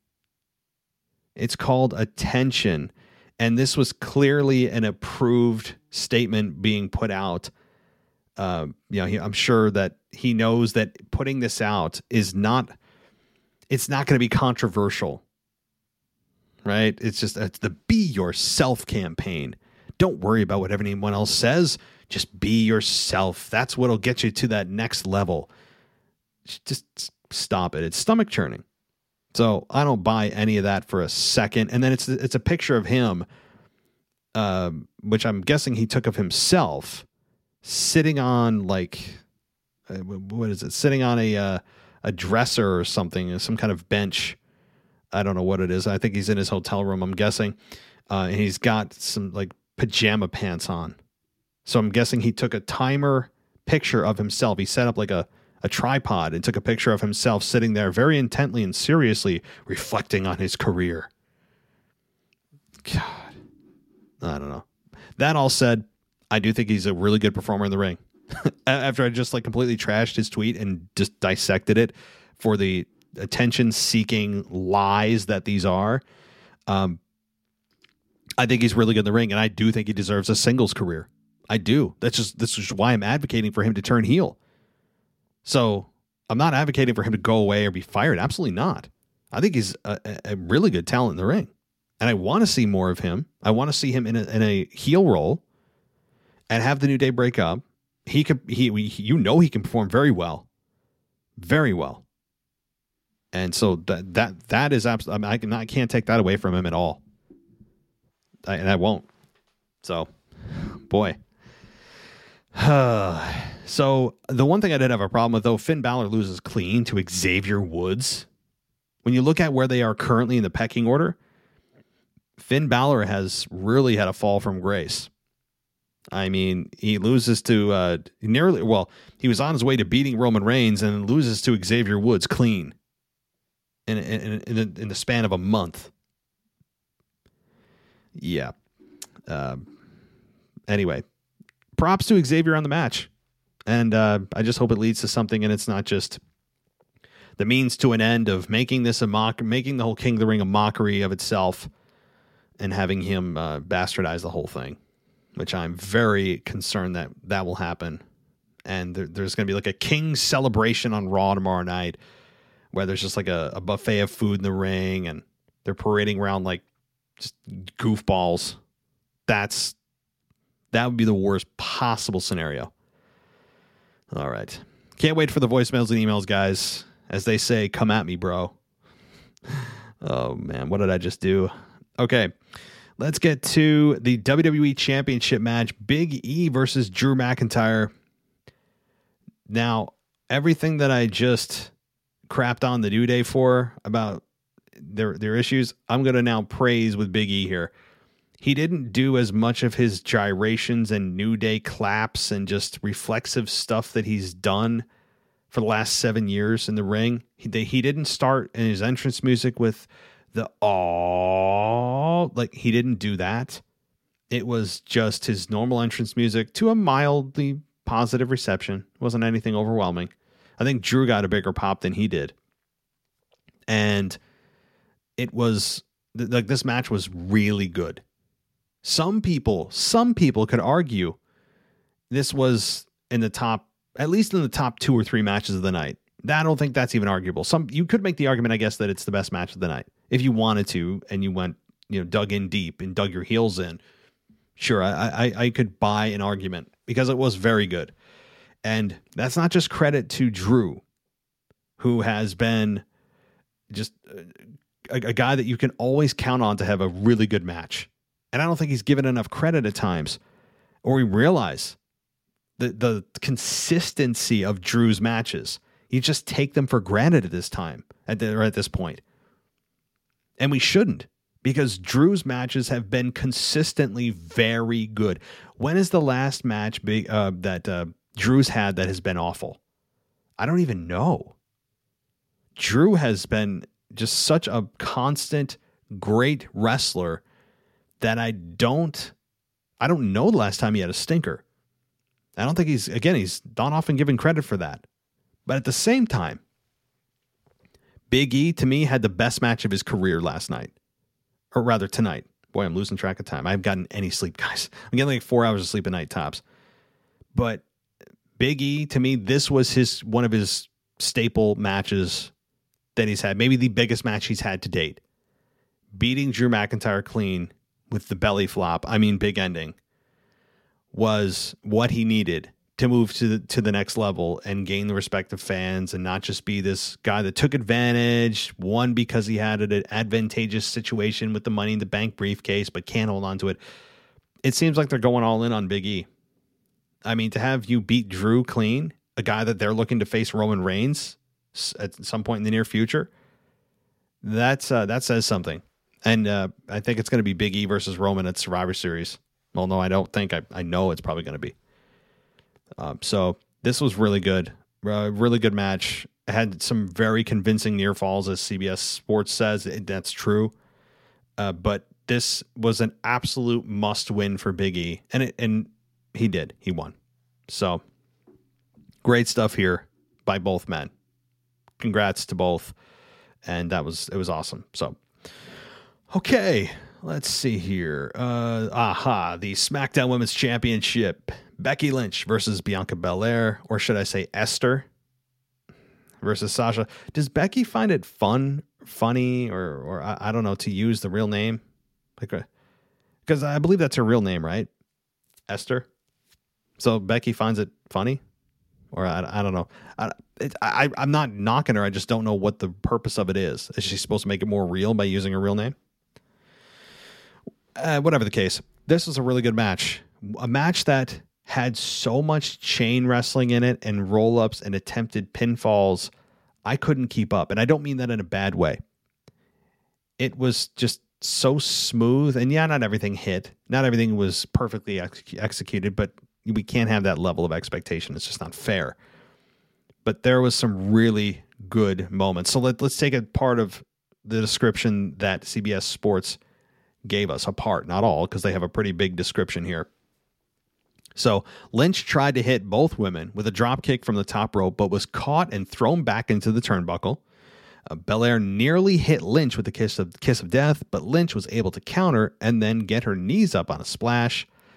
And this was clearly an approved statement being put out. I'm sure that he knows that putting this out it's not going to be controversial, right? It's the Be Yourself campaign. Don't worry about what anyone else says. Just be yourself. That's what'll get you to that next level. Just stop it. It's stomach churning. So I don't buy any of that for a second. And then it's a picture of him, which I'm guessing he took of himself sitting on what is it? Sitting on a dresser or something, some kind of bench. I don't know what it is. I think he's in his hotel room, I'm guessing. And he's got some pajama pants on. So I'm guessing he took a timer picture of himself. He set up a tripod and took a picture of himself sitting there very intently and seriously reflecting on his career. God, I don't know. That all said, I do think he's a really good performer in the ring. After I just completely trashed his tweet and just dissected it for the attention-seeking lies that these are, I think he's really good in the ring, and I do think he deserves a singles career. I do. This is why I'm advocating for him to turn heel. So I'm not advocating for him to go away or be fired. Absolutely not. I think he's a really good talent in the ring, and I want to see more of him. I want to see him in a heel role and have the New Day break up. He can perform very well, very well. And so that is absolutely. I mean, I can't take that away from him at all. And I won't. So, boy. So the one thing I did have a problem with, though, Finn Balor loses clean to Xavier Woods. When you look at where they are currently in the pecking order, Finn Balor has really had a fall from grace. I mean, he loses to he was on his way to beating Roman Reigns and loses to Xavier Woods clean in the span of a month. Yeah. Anyway, props to Xavier on the match. And I just hope it leads to something, and it's not just the means to an end of making this making the whole King of the Ring a mockery of itself and having him bastardize the whole thing. which I'm very concerned that will happen. And there's going to be like a king celebration on Raw tomorrow night, where there's just like a buffet of food in the ring, and they're parading around like just goofballs. That would be the worst possible scenario. All right. Can't wait for the voicemails and emails, guys. As they say, come at me, bro. Oh, man. What did I just do? Okay. Let's get to the WWE Championship match. Big E versus Drew McIntyre. Now, everything that I just crapped on the New Day for about their issues, I'm going to now praise with Big E here. He didn't do as much of his gyrations and New Day claps and just reflexive stuff that he's done for the last 7 years in the ring. He didn't start in his entrance music with the "aww," like he didn't do that. It was just his normal entrance music to a mildly positive reception. It wasn't anything overwhelming. I think Drew got a bigger pop than he did. And it was like this match was really good. Some people could argue this was in the top, at least in the top 2 or 3 matches of the night. I don't think that's even arguable. You could make the argument, I guess, that it's the best match of the night if you wanted to, and you went, dug in deep and dug your heels in. Sure, I could buy an argument because it was very good. And that's not just credit to Drew, who has been just a guy that you can always count on to have a really good match. And I don't think he's given enough credit at times, or we realize the consistency of Drew's matches. You just take them for granted at this time, at this point. And we shouldn't, because Drew's matches have been consistently very good. When is the last match that Drew's had that has been awful? I don't even know. Drew has been just such a constant, great wrestler that I don't know the last time he had a stinker. I don't think he's not often given credit for that. But at the same time, Big E, to me, had the best match of his career last night. Or rather, tonight. Boy, I'm losing track of time. I haven't gotten any sleep, guys. I'm getting like 4 hours of sleep a night tops. But Big E, to me, this was one of his staple matches that he's had. Maybe the biggest match he's had to date. Beating Drew McIntyre clean with the belly flop, big ending, was what he needed to move to the next level and gain the respect of fans, and not just be this guy that took advantage, won because he had an advantageous situation with the Money in the Bank briefcase, but can't hold on to it. It seems like they're going all in on Big E. To have you beat Drew clean, a guy that they're looking to face Roman Reigns at some point in the near future, that says something. And I think it's going to be Big E versus Roman at Survivor Series. Well, no, I don't think. I know it's probably going to be. So this was really good. Really good match. It had some very convincing near falls, as CBS Sports says. That's true. But this was an absolute must win for Big E. And he did. He won. So great stuff here by both men. Congrats to both. And it was awesome. So, okay. Let's see here. The SmackDown Women's Championship. Becky Lynch versus Bianca Belair, or should I say Esther versus Sasha. Does Becky find it funny, or I don't know, to use the real name? Because I believe that's her real name, right? Esther. So Becky finds it funny, or I don't know. I'm not knocking her. I just don't know what the purpose of it is. Is she supposed to make it more real by using her real name? Whatever the case, this was a really good match. A match that had so much chain wrestling in it and roll-ups and attempted pinfalls, I couldn't keep up. And I don't mean that in a bad way. It was just so smooth. And yeah, not everything hit. Not everything was perfectly executed, but we can't have that level of expectation. It's just not fair. But there was some really good moments. So let's take a part of the description that CBS Sports gave us, a part, not all, because they have a pretty big description here. So Lynch tried to hit both women with a drop kick from the top rope, but was caught and thrown back into the turnbuckle. Belair nearly hit Lynch with the kiss of death, but Lynch was able to counter and then get her knees up on a splash.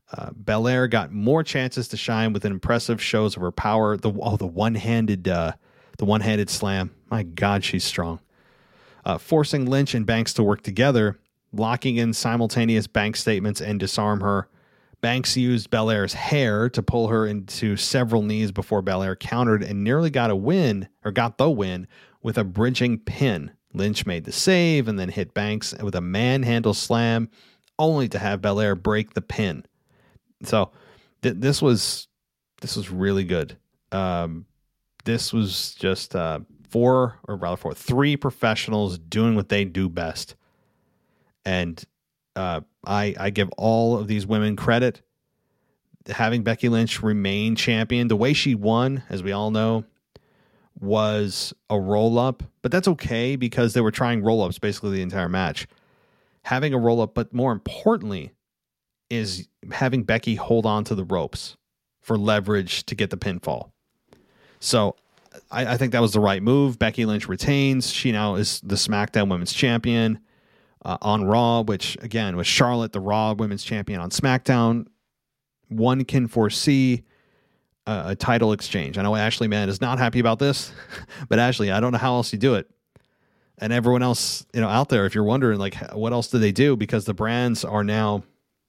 Belair got more chances to shine with impressive shows of her power. The one-handed slam. My God, she's strong. Forcing Lynch and Banks to work together, locking in simultaneous Banks statements and disarm her. Banks used Belair's hair to pull her into several knees before Belair countered and nearly got the win with a bridging pin. Lynch made the save and then hit Banks with a manhandle slam, only to have Belair break the pin. So this was really good. This was just three professionals doing what they do best. And I give all of these women credit. Having Becky Lynch remain champion, the way she won, as we all know, was a roll-up. But that's okay because they were trying roll-ups basically the entire match. Having a roll-up, but more importantly, is having Becky hold on to the ropes for leverage to get the pinfall. So I think that was the right move. Becky Lynch retains. She now is the SmackDown Women's Champion on Raw, which, again, was Charlotte, the Raw Women's Champion on SmackDown. One can foresee a title exchange. I know Ashley Mann is not happy about this, but Ashley, I don't know how else you do it. And everyone else, out there, if you're wondering, like, what else do they do? Because the brands are now,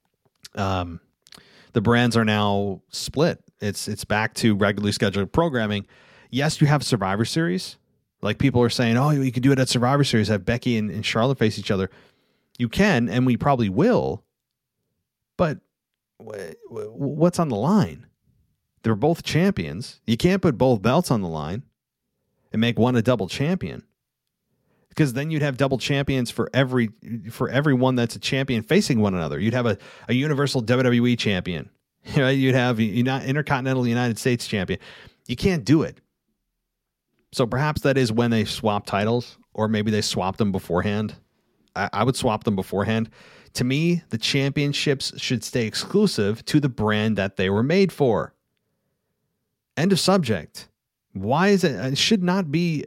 split. It's back to regularly scheduled programming. Yes, you have Survivor Series. Like, people are saying, oh, you can do it at Survivor Series, have Becky and Charlotte face each other. You can, and we probably will. But what's on the line? They're both champions. You can't put both belts on the line and make one a double champion. Because then you'd have double champions for everyone that's a champion facing one another. You'd have a Universal WWE champion. You'd have Intercontinental United States champion. You can't do it. So perhaps that is when they swap titles, or maybe they swapped them beforehand. I would swap them beforehand. To me, the championships should stay exclusive to the brand that they were made for. End of subject. Why is it? It shouldn't be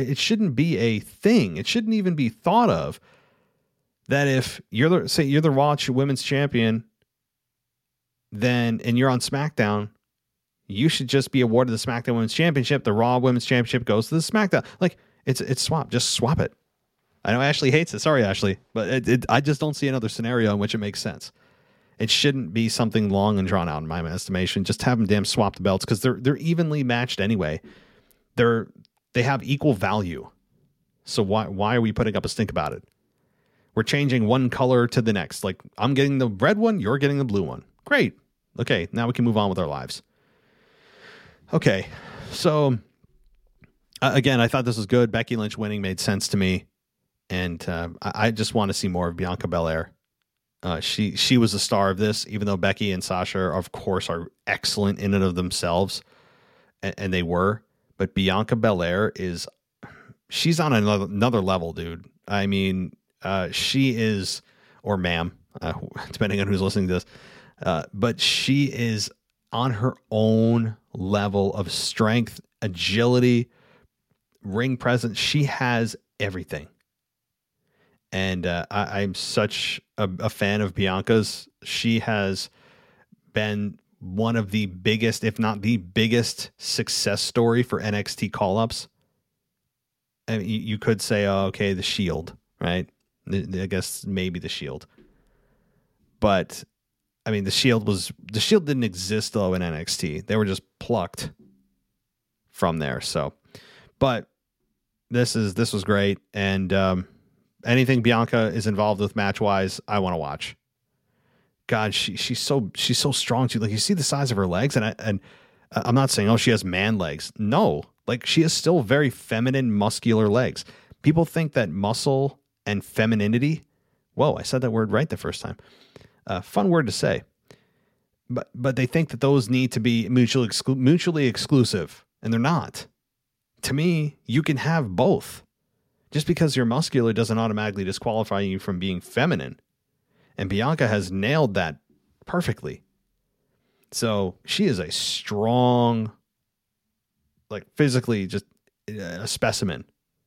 a thing. It shouldn't even be thought of that if you're the Raw Women's Champion, and you're on SmackDown, you should just be awarded the SmackDown Women's Championship. The Raw Women's Championship goes to the SmackDown. Like, it's swap. Just swap it. I know Ashley hates it. Sorry, Ashley. But I just don't see another scenario in which it makes sense. It shouldn't be something long and drawn out in my estimation. Just have them damn swap the belts because they're evenly matched anyway. They have equal value. So why are we putting up a stink about it? We're changing one color to the next. Like, I'm getting the red one, you're getting the blue one. Great. Okay, now we can move on with our lives. Okay, so again, I thought this was good. Becky Lynch winning made sense to me, and I just want to see more of Bianca Belair. She was the star of this, even though Becky and Sasha, of course, are excellent in and of themselves, and they were. But Bianca Belair she's on another level, dude. I mean, she is, or ma'am, depending on who's listening to this, but she is on her own level of strength, agility, ring presence. She has everything. And I'm such a fan of Bianca's. She has been one of the biggest, if not the biggest, success story for NXT call-ups. I mean, you could say, oh, okay, the Shield, right? I guess maybe the Shield. But, I mean, the Shield didn't exist, though, in NXT. They were just plucked from there. So, but this was great. And anything Bianca is involved with match-wise, I want to watch. God, she's so strong too. Like, you see the size of her legs, and I'm not saying, oh, she has man legs. No, like, she has still very feminine, muscular legs. People think that muscle and femininity. Whoa, I said that word right the first time. Fun word to say. But they think that those need to be mutually exclusive, and they're not. To me, you can have both. Just because you're muscular doesn't automatically disqualify you from being feminine. And Bianca has nailed that perfectly. So she is a strong, like, physically just a specimen.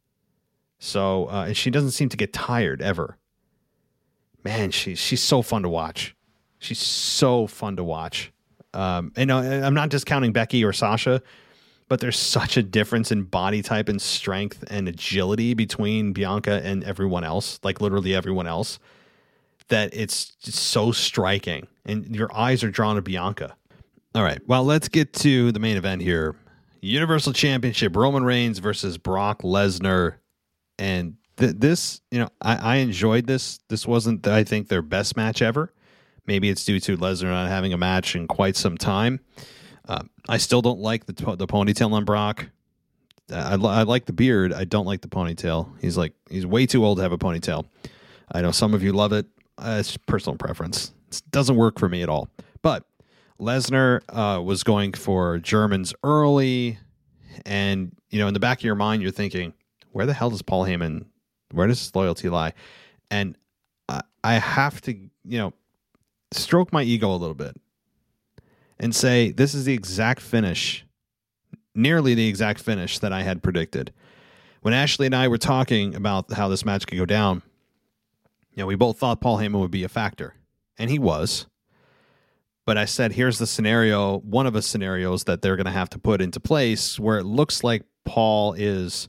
So, and she doesn't seem to get tired ever. Man, she's so fun to watch. She's so fun to watch. And I'm not discounting Becky or Sasha, but there's such a difference in body type and strength and agility between Bianca and everyone else, like literally everyone else, that it's just so striking. And your eyes are drawn to Bianca. All right, well, let's get to the main event here. Universal Championship, Roman Reigns versus Brock Lesnar. And this, I enjoyed this. This wasn't, I think, their best match ever. Maybe it's due to Lesnar not having a match in quite some time. I still don't like the ponytail on Brock. I like the beard. I don't like the ponytail. He's way too old to have a ponytail. I know some of you love it. It's personal preference. It doesn't work for me at all. But Lesnar was going for Germans early, and in the back of your mind, you're thinking, where the hell does Paul Heyman? Where does his loyalty lie? And I have to, stroke my ego a little bit and say this is the exact finish, nearly the exact finish that I had predicted. When Ashley and I were talking about how this match could go down, we both thought Paul Heyman would be a factor, and he was. But I said, here's the scenario, one of the scenarios that they're going to have to put into place where it looks like Paul is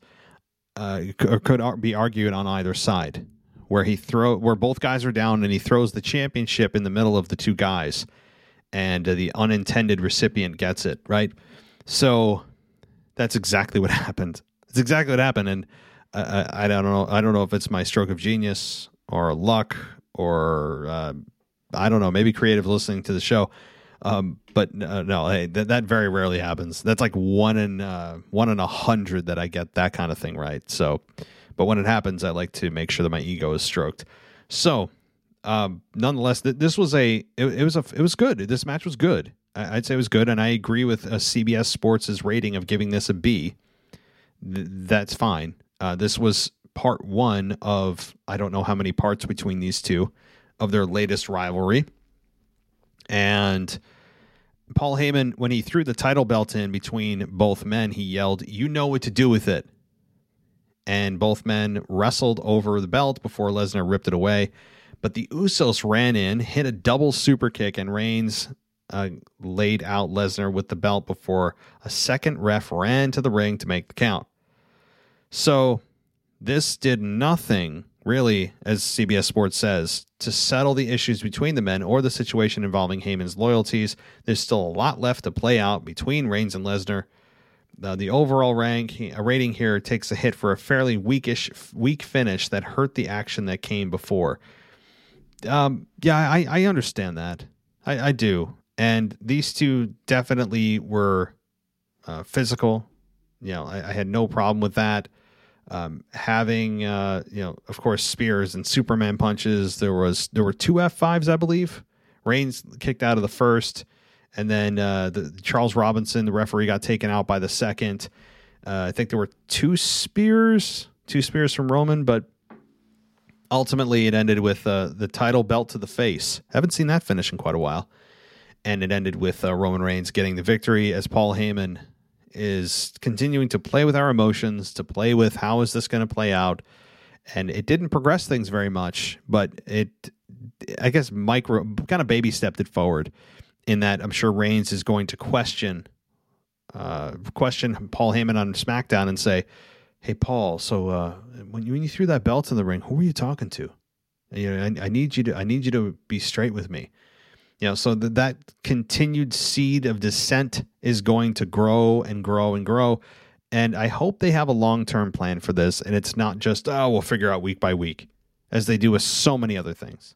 could be argued on either side, where both guys are down and he throws the championship in the middle of the two guys, and the unintended recipient gets it, right? So that's exactly what happened. It's exactly what happened, and I don't know. I don't know if it's my stroke of genius or luck or I don't know. Maybe creative listening to the show, but no. Hey, that very rarely happens. That's like 1 in 100 that I get that kind of thing right. So, but when it happens, I like to make sure that my ego is stroked. So. Nonetheless, this was it was good. This match was good. I'd say it was good, and I agree with CBS Sports' rating of giving this a B. That's fine. This was part one of, I don't know how many parts between these two, of their latest rivalry. And Paul Heyman, when he threw the title belt in between both men, he yelled, "You know what to do with it." And both men wrestled over the belt before Lesnar ripped it away. But the Usos ran in, hit a double super kick, and Reigns laid out Lesnar with the belt before a second ref ran to the ring to make the count. So this did nothing, really, as CBS Sports says, to settle the issues between the men or the situation involving Heyman's loyalties. There's still a lot left to play out between Reigns and Lesnar. The overall rating here takes a hit for a fairly weak finish that hurt the action that came before. I understand that. I do. And these two definitely were physical. I had no problem with that. Having, of course, spears and Superman punches. There were two F5s, I believe. Reigns kicked out of the first, and then the Charles Robinson, the referee, got taken out by the second. I think there were two spears from Roman, but ultimately, it ended with the title belt to the face. Haven't seen that finish in quite a while. And it ended with Roman Reigns getting the victory as Paul Heyman is continuing to play with our emotions, to play with how is this going to play out. And it didn't progress things very much, but it, I guess, kind of baby stepped it forward in that I'm sure Reigns is going to question Paul Heyman on SmackDown and say, "Hey, Paul, so when you threw that belt in the ring, who were you talking to? I need you to be straight with me." So that continued seed of dissent is going to grow and grow and grow. And I hope they have a long-term plan for this, and it's not just, we'll figure out week by week, as they do with so many other things.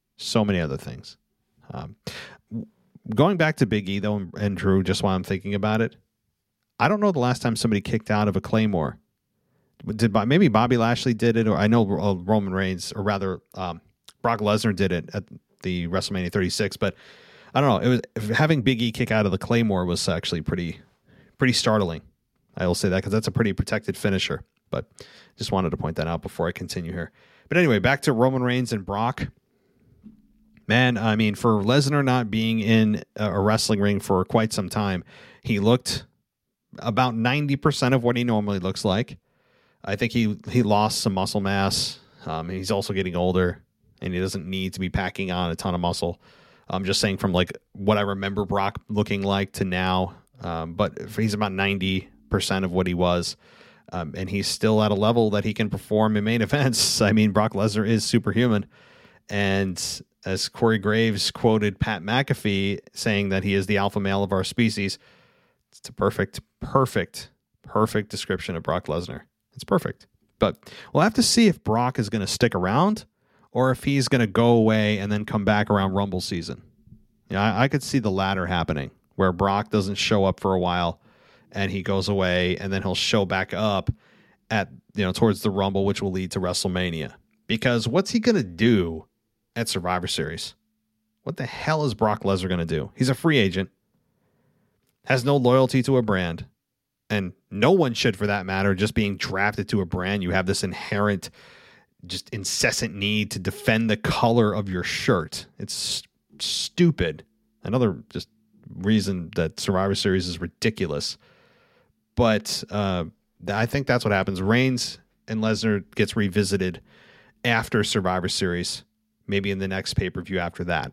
Going back to Big E, though, and Drew, just while I'm thinking about it, I don't know the last time somebody kicked out of a Claymore. Maybe Bobby Lashley did it, or I know Roman Reigns, or rather Brock Lesnar did it at the WrestleMania 36, but I don't know. It was having Big E kick out of the Claymore was actually pretty startling. I will say that because that's a pretty protected finisher, but just wanted to point that out before I continue here. But anyway, back to Roman Reigns and Brock. Man, I mean, for Lesnar not being in a wrestling ring for quite some time, he looked about 90% of what he normally looks like. I think he lost some muscle mass. He's also getting older, and he doesn't need to be packing on a ton of muscle. I'm just saying from like what I remember Brock looking like to now. But he's about 90% of what he was. And he's still at a level that he can perform in main events. I mean, Brock Lesnar is superhuman. And as Corey Graves quoted Pat McAfee saying that he is the alpha male of our species, it's a perfect description of Brock Lesnar. It's perfect. But we'll have to see if Brock is going to stick around or if he's going to go away and then come back around Rumble season. I could see the latter happening, where Brock doesn't show up for a while and he goes away and then he'll show back up at, towards the Rumble, which will lead to WrestleMania. Because what's he going to do at Survivor Series? What the hell is Brock Lesnar going to do? He's a free agent, has no loyalty to a brand, and no one should, for that matter. Just being drafted to a brand, you have this inherent, just incessant need to defend the color of your shirt. It's stupid. Another just reason that Survivor Series is ridiculous. But I think that's what happens. Reigns and Lesnar gets revisited after Survivor Series, maybe in the next pay-per-view after that.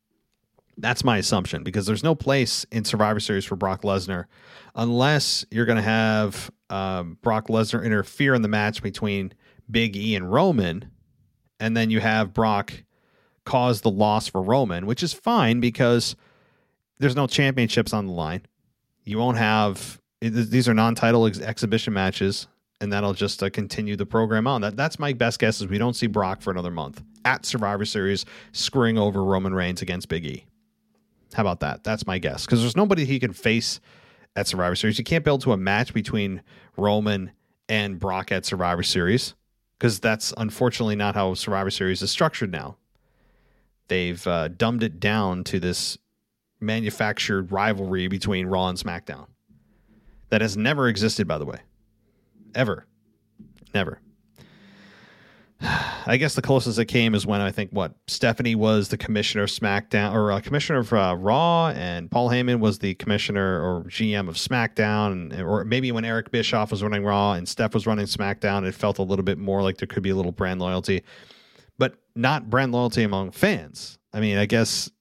That's my assumption, because there's no place in Survivor Series for Brock Lesnar unless you're going to have Brock Lesnar interfere in the match between Big E and Roman, and then you have Brock cause the loss for Roman, which is fine because there's no championships on the line. You won't have... These are non-title exhibition matches, and that'll just continue the program on. That's my best guess, is we don't see Brock for another month at Survivor Series screwing over Roman Reigns against Big E. How about that? That's my guess, because there's nobody he can face at Survivor Series. You can't build to a match between Roman and Brock at Survivor Series, because that's unfortunately not how Survivor Series is structured now. They've dumbed it down to this manufactured rivalry between Raw and SmackDown that has never existed, by the way. Ever. Never. I guess the closest it came is when Stephanie was the commissioner of SmackDown, or commissioner of Raw, and Paul Heyman was the commissioner or GM of SmackDown, or maybe when Eric Bischoff was running Raw and Steph was running SmackDown, it felt a little bit more like there could be a little brand loyalty, but not brand loyalty among fans. I mean, I guess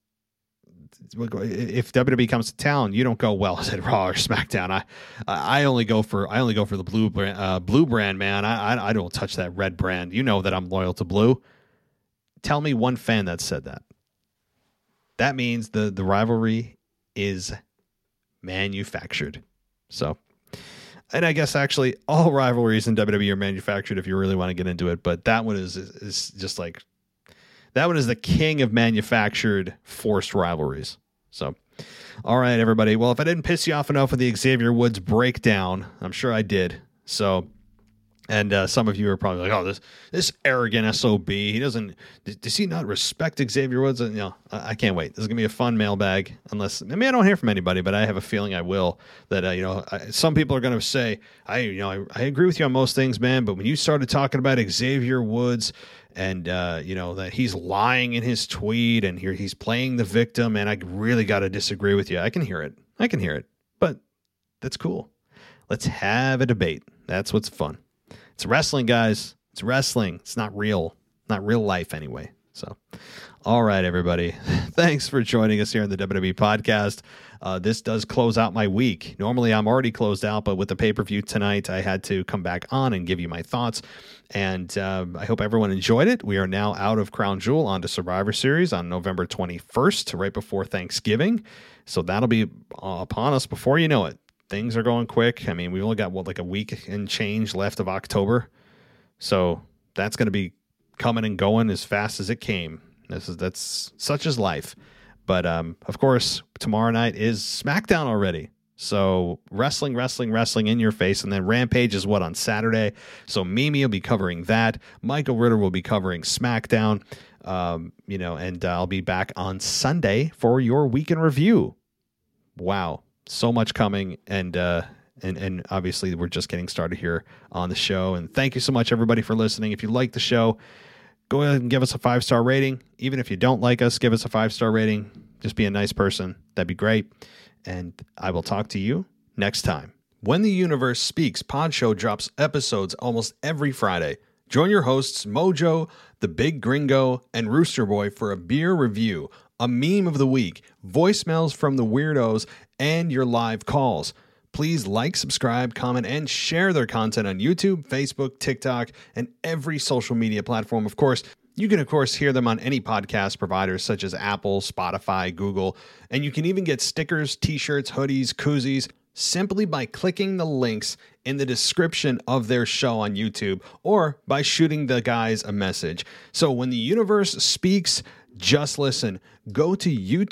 if WWE comes to town, you don't go, well, is it Raw or SmackDown? I only go for the blue brand, man. I don't touch that red brand. You know that I'm loyal to blue. Tell me one fan that said that. That means the rivalry is manufactured. So, and I guess actually all rivalries in WWE are manufactured if you really want to get into it. But that one is just like, that one is the king of manufactured forced rivalries. So, all right, everybody. Well, if I didn't piss you off enough with the Xavier Woods breakdown, I'm sure I did. So, and some of you are probably like, oh, this arrogant SOB. Does he not respect Xavier Woods? And, I can't wait. This is going to be a fun mailbag. I don't hear from anybody, but I have a feeling I will. That, some people are going to say, I agree with you on most things, man, but when you started talking about Xavier Woods and, that he's lying in his tweet and he's playing the victim, and I really got to disagree with you. I can hear it, but that's cool. Let's have a debate. That's what's fun. It's wrestling, guys. It's wrestling. It's not real life anyway. So, all right, everybody. Thanks for joining us here on the WWE podcast. This does close out my week. Normally, I'm already closed out, but with the pay-per-view tonight, I had to come back on and give you my thoughts. And I hope everyone enjoyed it. We are now out of Crown Jewel onto Survivor Series on November 21st, right before Thanksgiving. So that'll be upon us before you know it. Things are going quick. I mean, we only got a week and change left of October. So that's going to be coming and going as fast as it came. That's such is life. But of course, tomorrow night is SmackDown already. So wrestling in your face. And then Rampage is on Saturday. So Mimi will be covering that. Michael Ritter will be covering SmackDown. And I'll be back on Sunday for your week in review. Wow. So much coming, and obviously we're just getting started here on the show. And thank you so much, everybody, for listening. If you like the show, go ahead and give us a 5-star rating. Even if you don't like us, give us a 5-star rating. Just be a nice person. That'd be great. And I will talk to you next time. When the Universe Speaks Pod Show drops episodes almost every Friday. Join your hosts, Mojo, The Big Gringo, and Rooster Boy for a beer review a meme of the week, voicemails from the weirdos, and your live calls. Please like, subscribe, comment, and share their content on YouTube, Facebook, TikTok, and every social media platform. Of course, you can, hear them on any podcast providers such as Apple, Spotify, Google, and you can even get stickers, t-shirts, hoodies, koozies, simply by clicking the links in the description of their show on YouTube or by shooting the guys a message. So when the universe speaks, just listen. Go to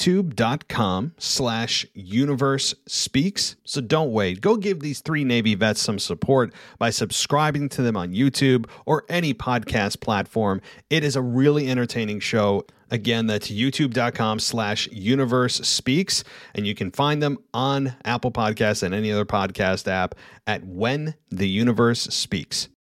youtube.com/universe speaks. So don't wait. Go give these three Navy vets some support by subscribing to them on YouTube or any podcast platform. It is a really entertaining show. Again, that's youtube.com/universe speaks. And you can find them on Apple Podcasts and any other podcast app at When the Universe Speaks.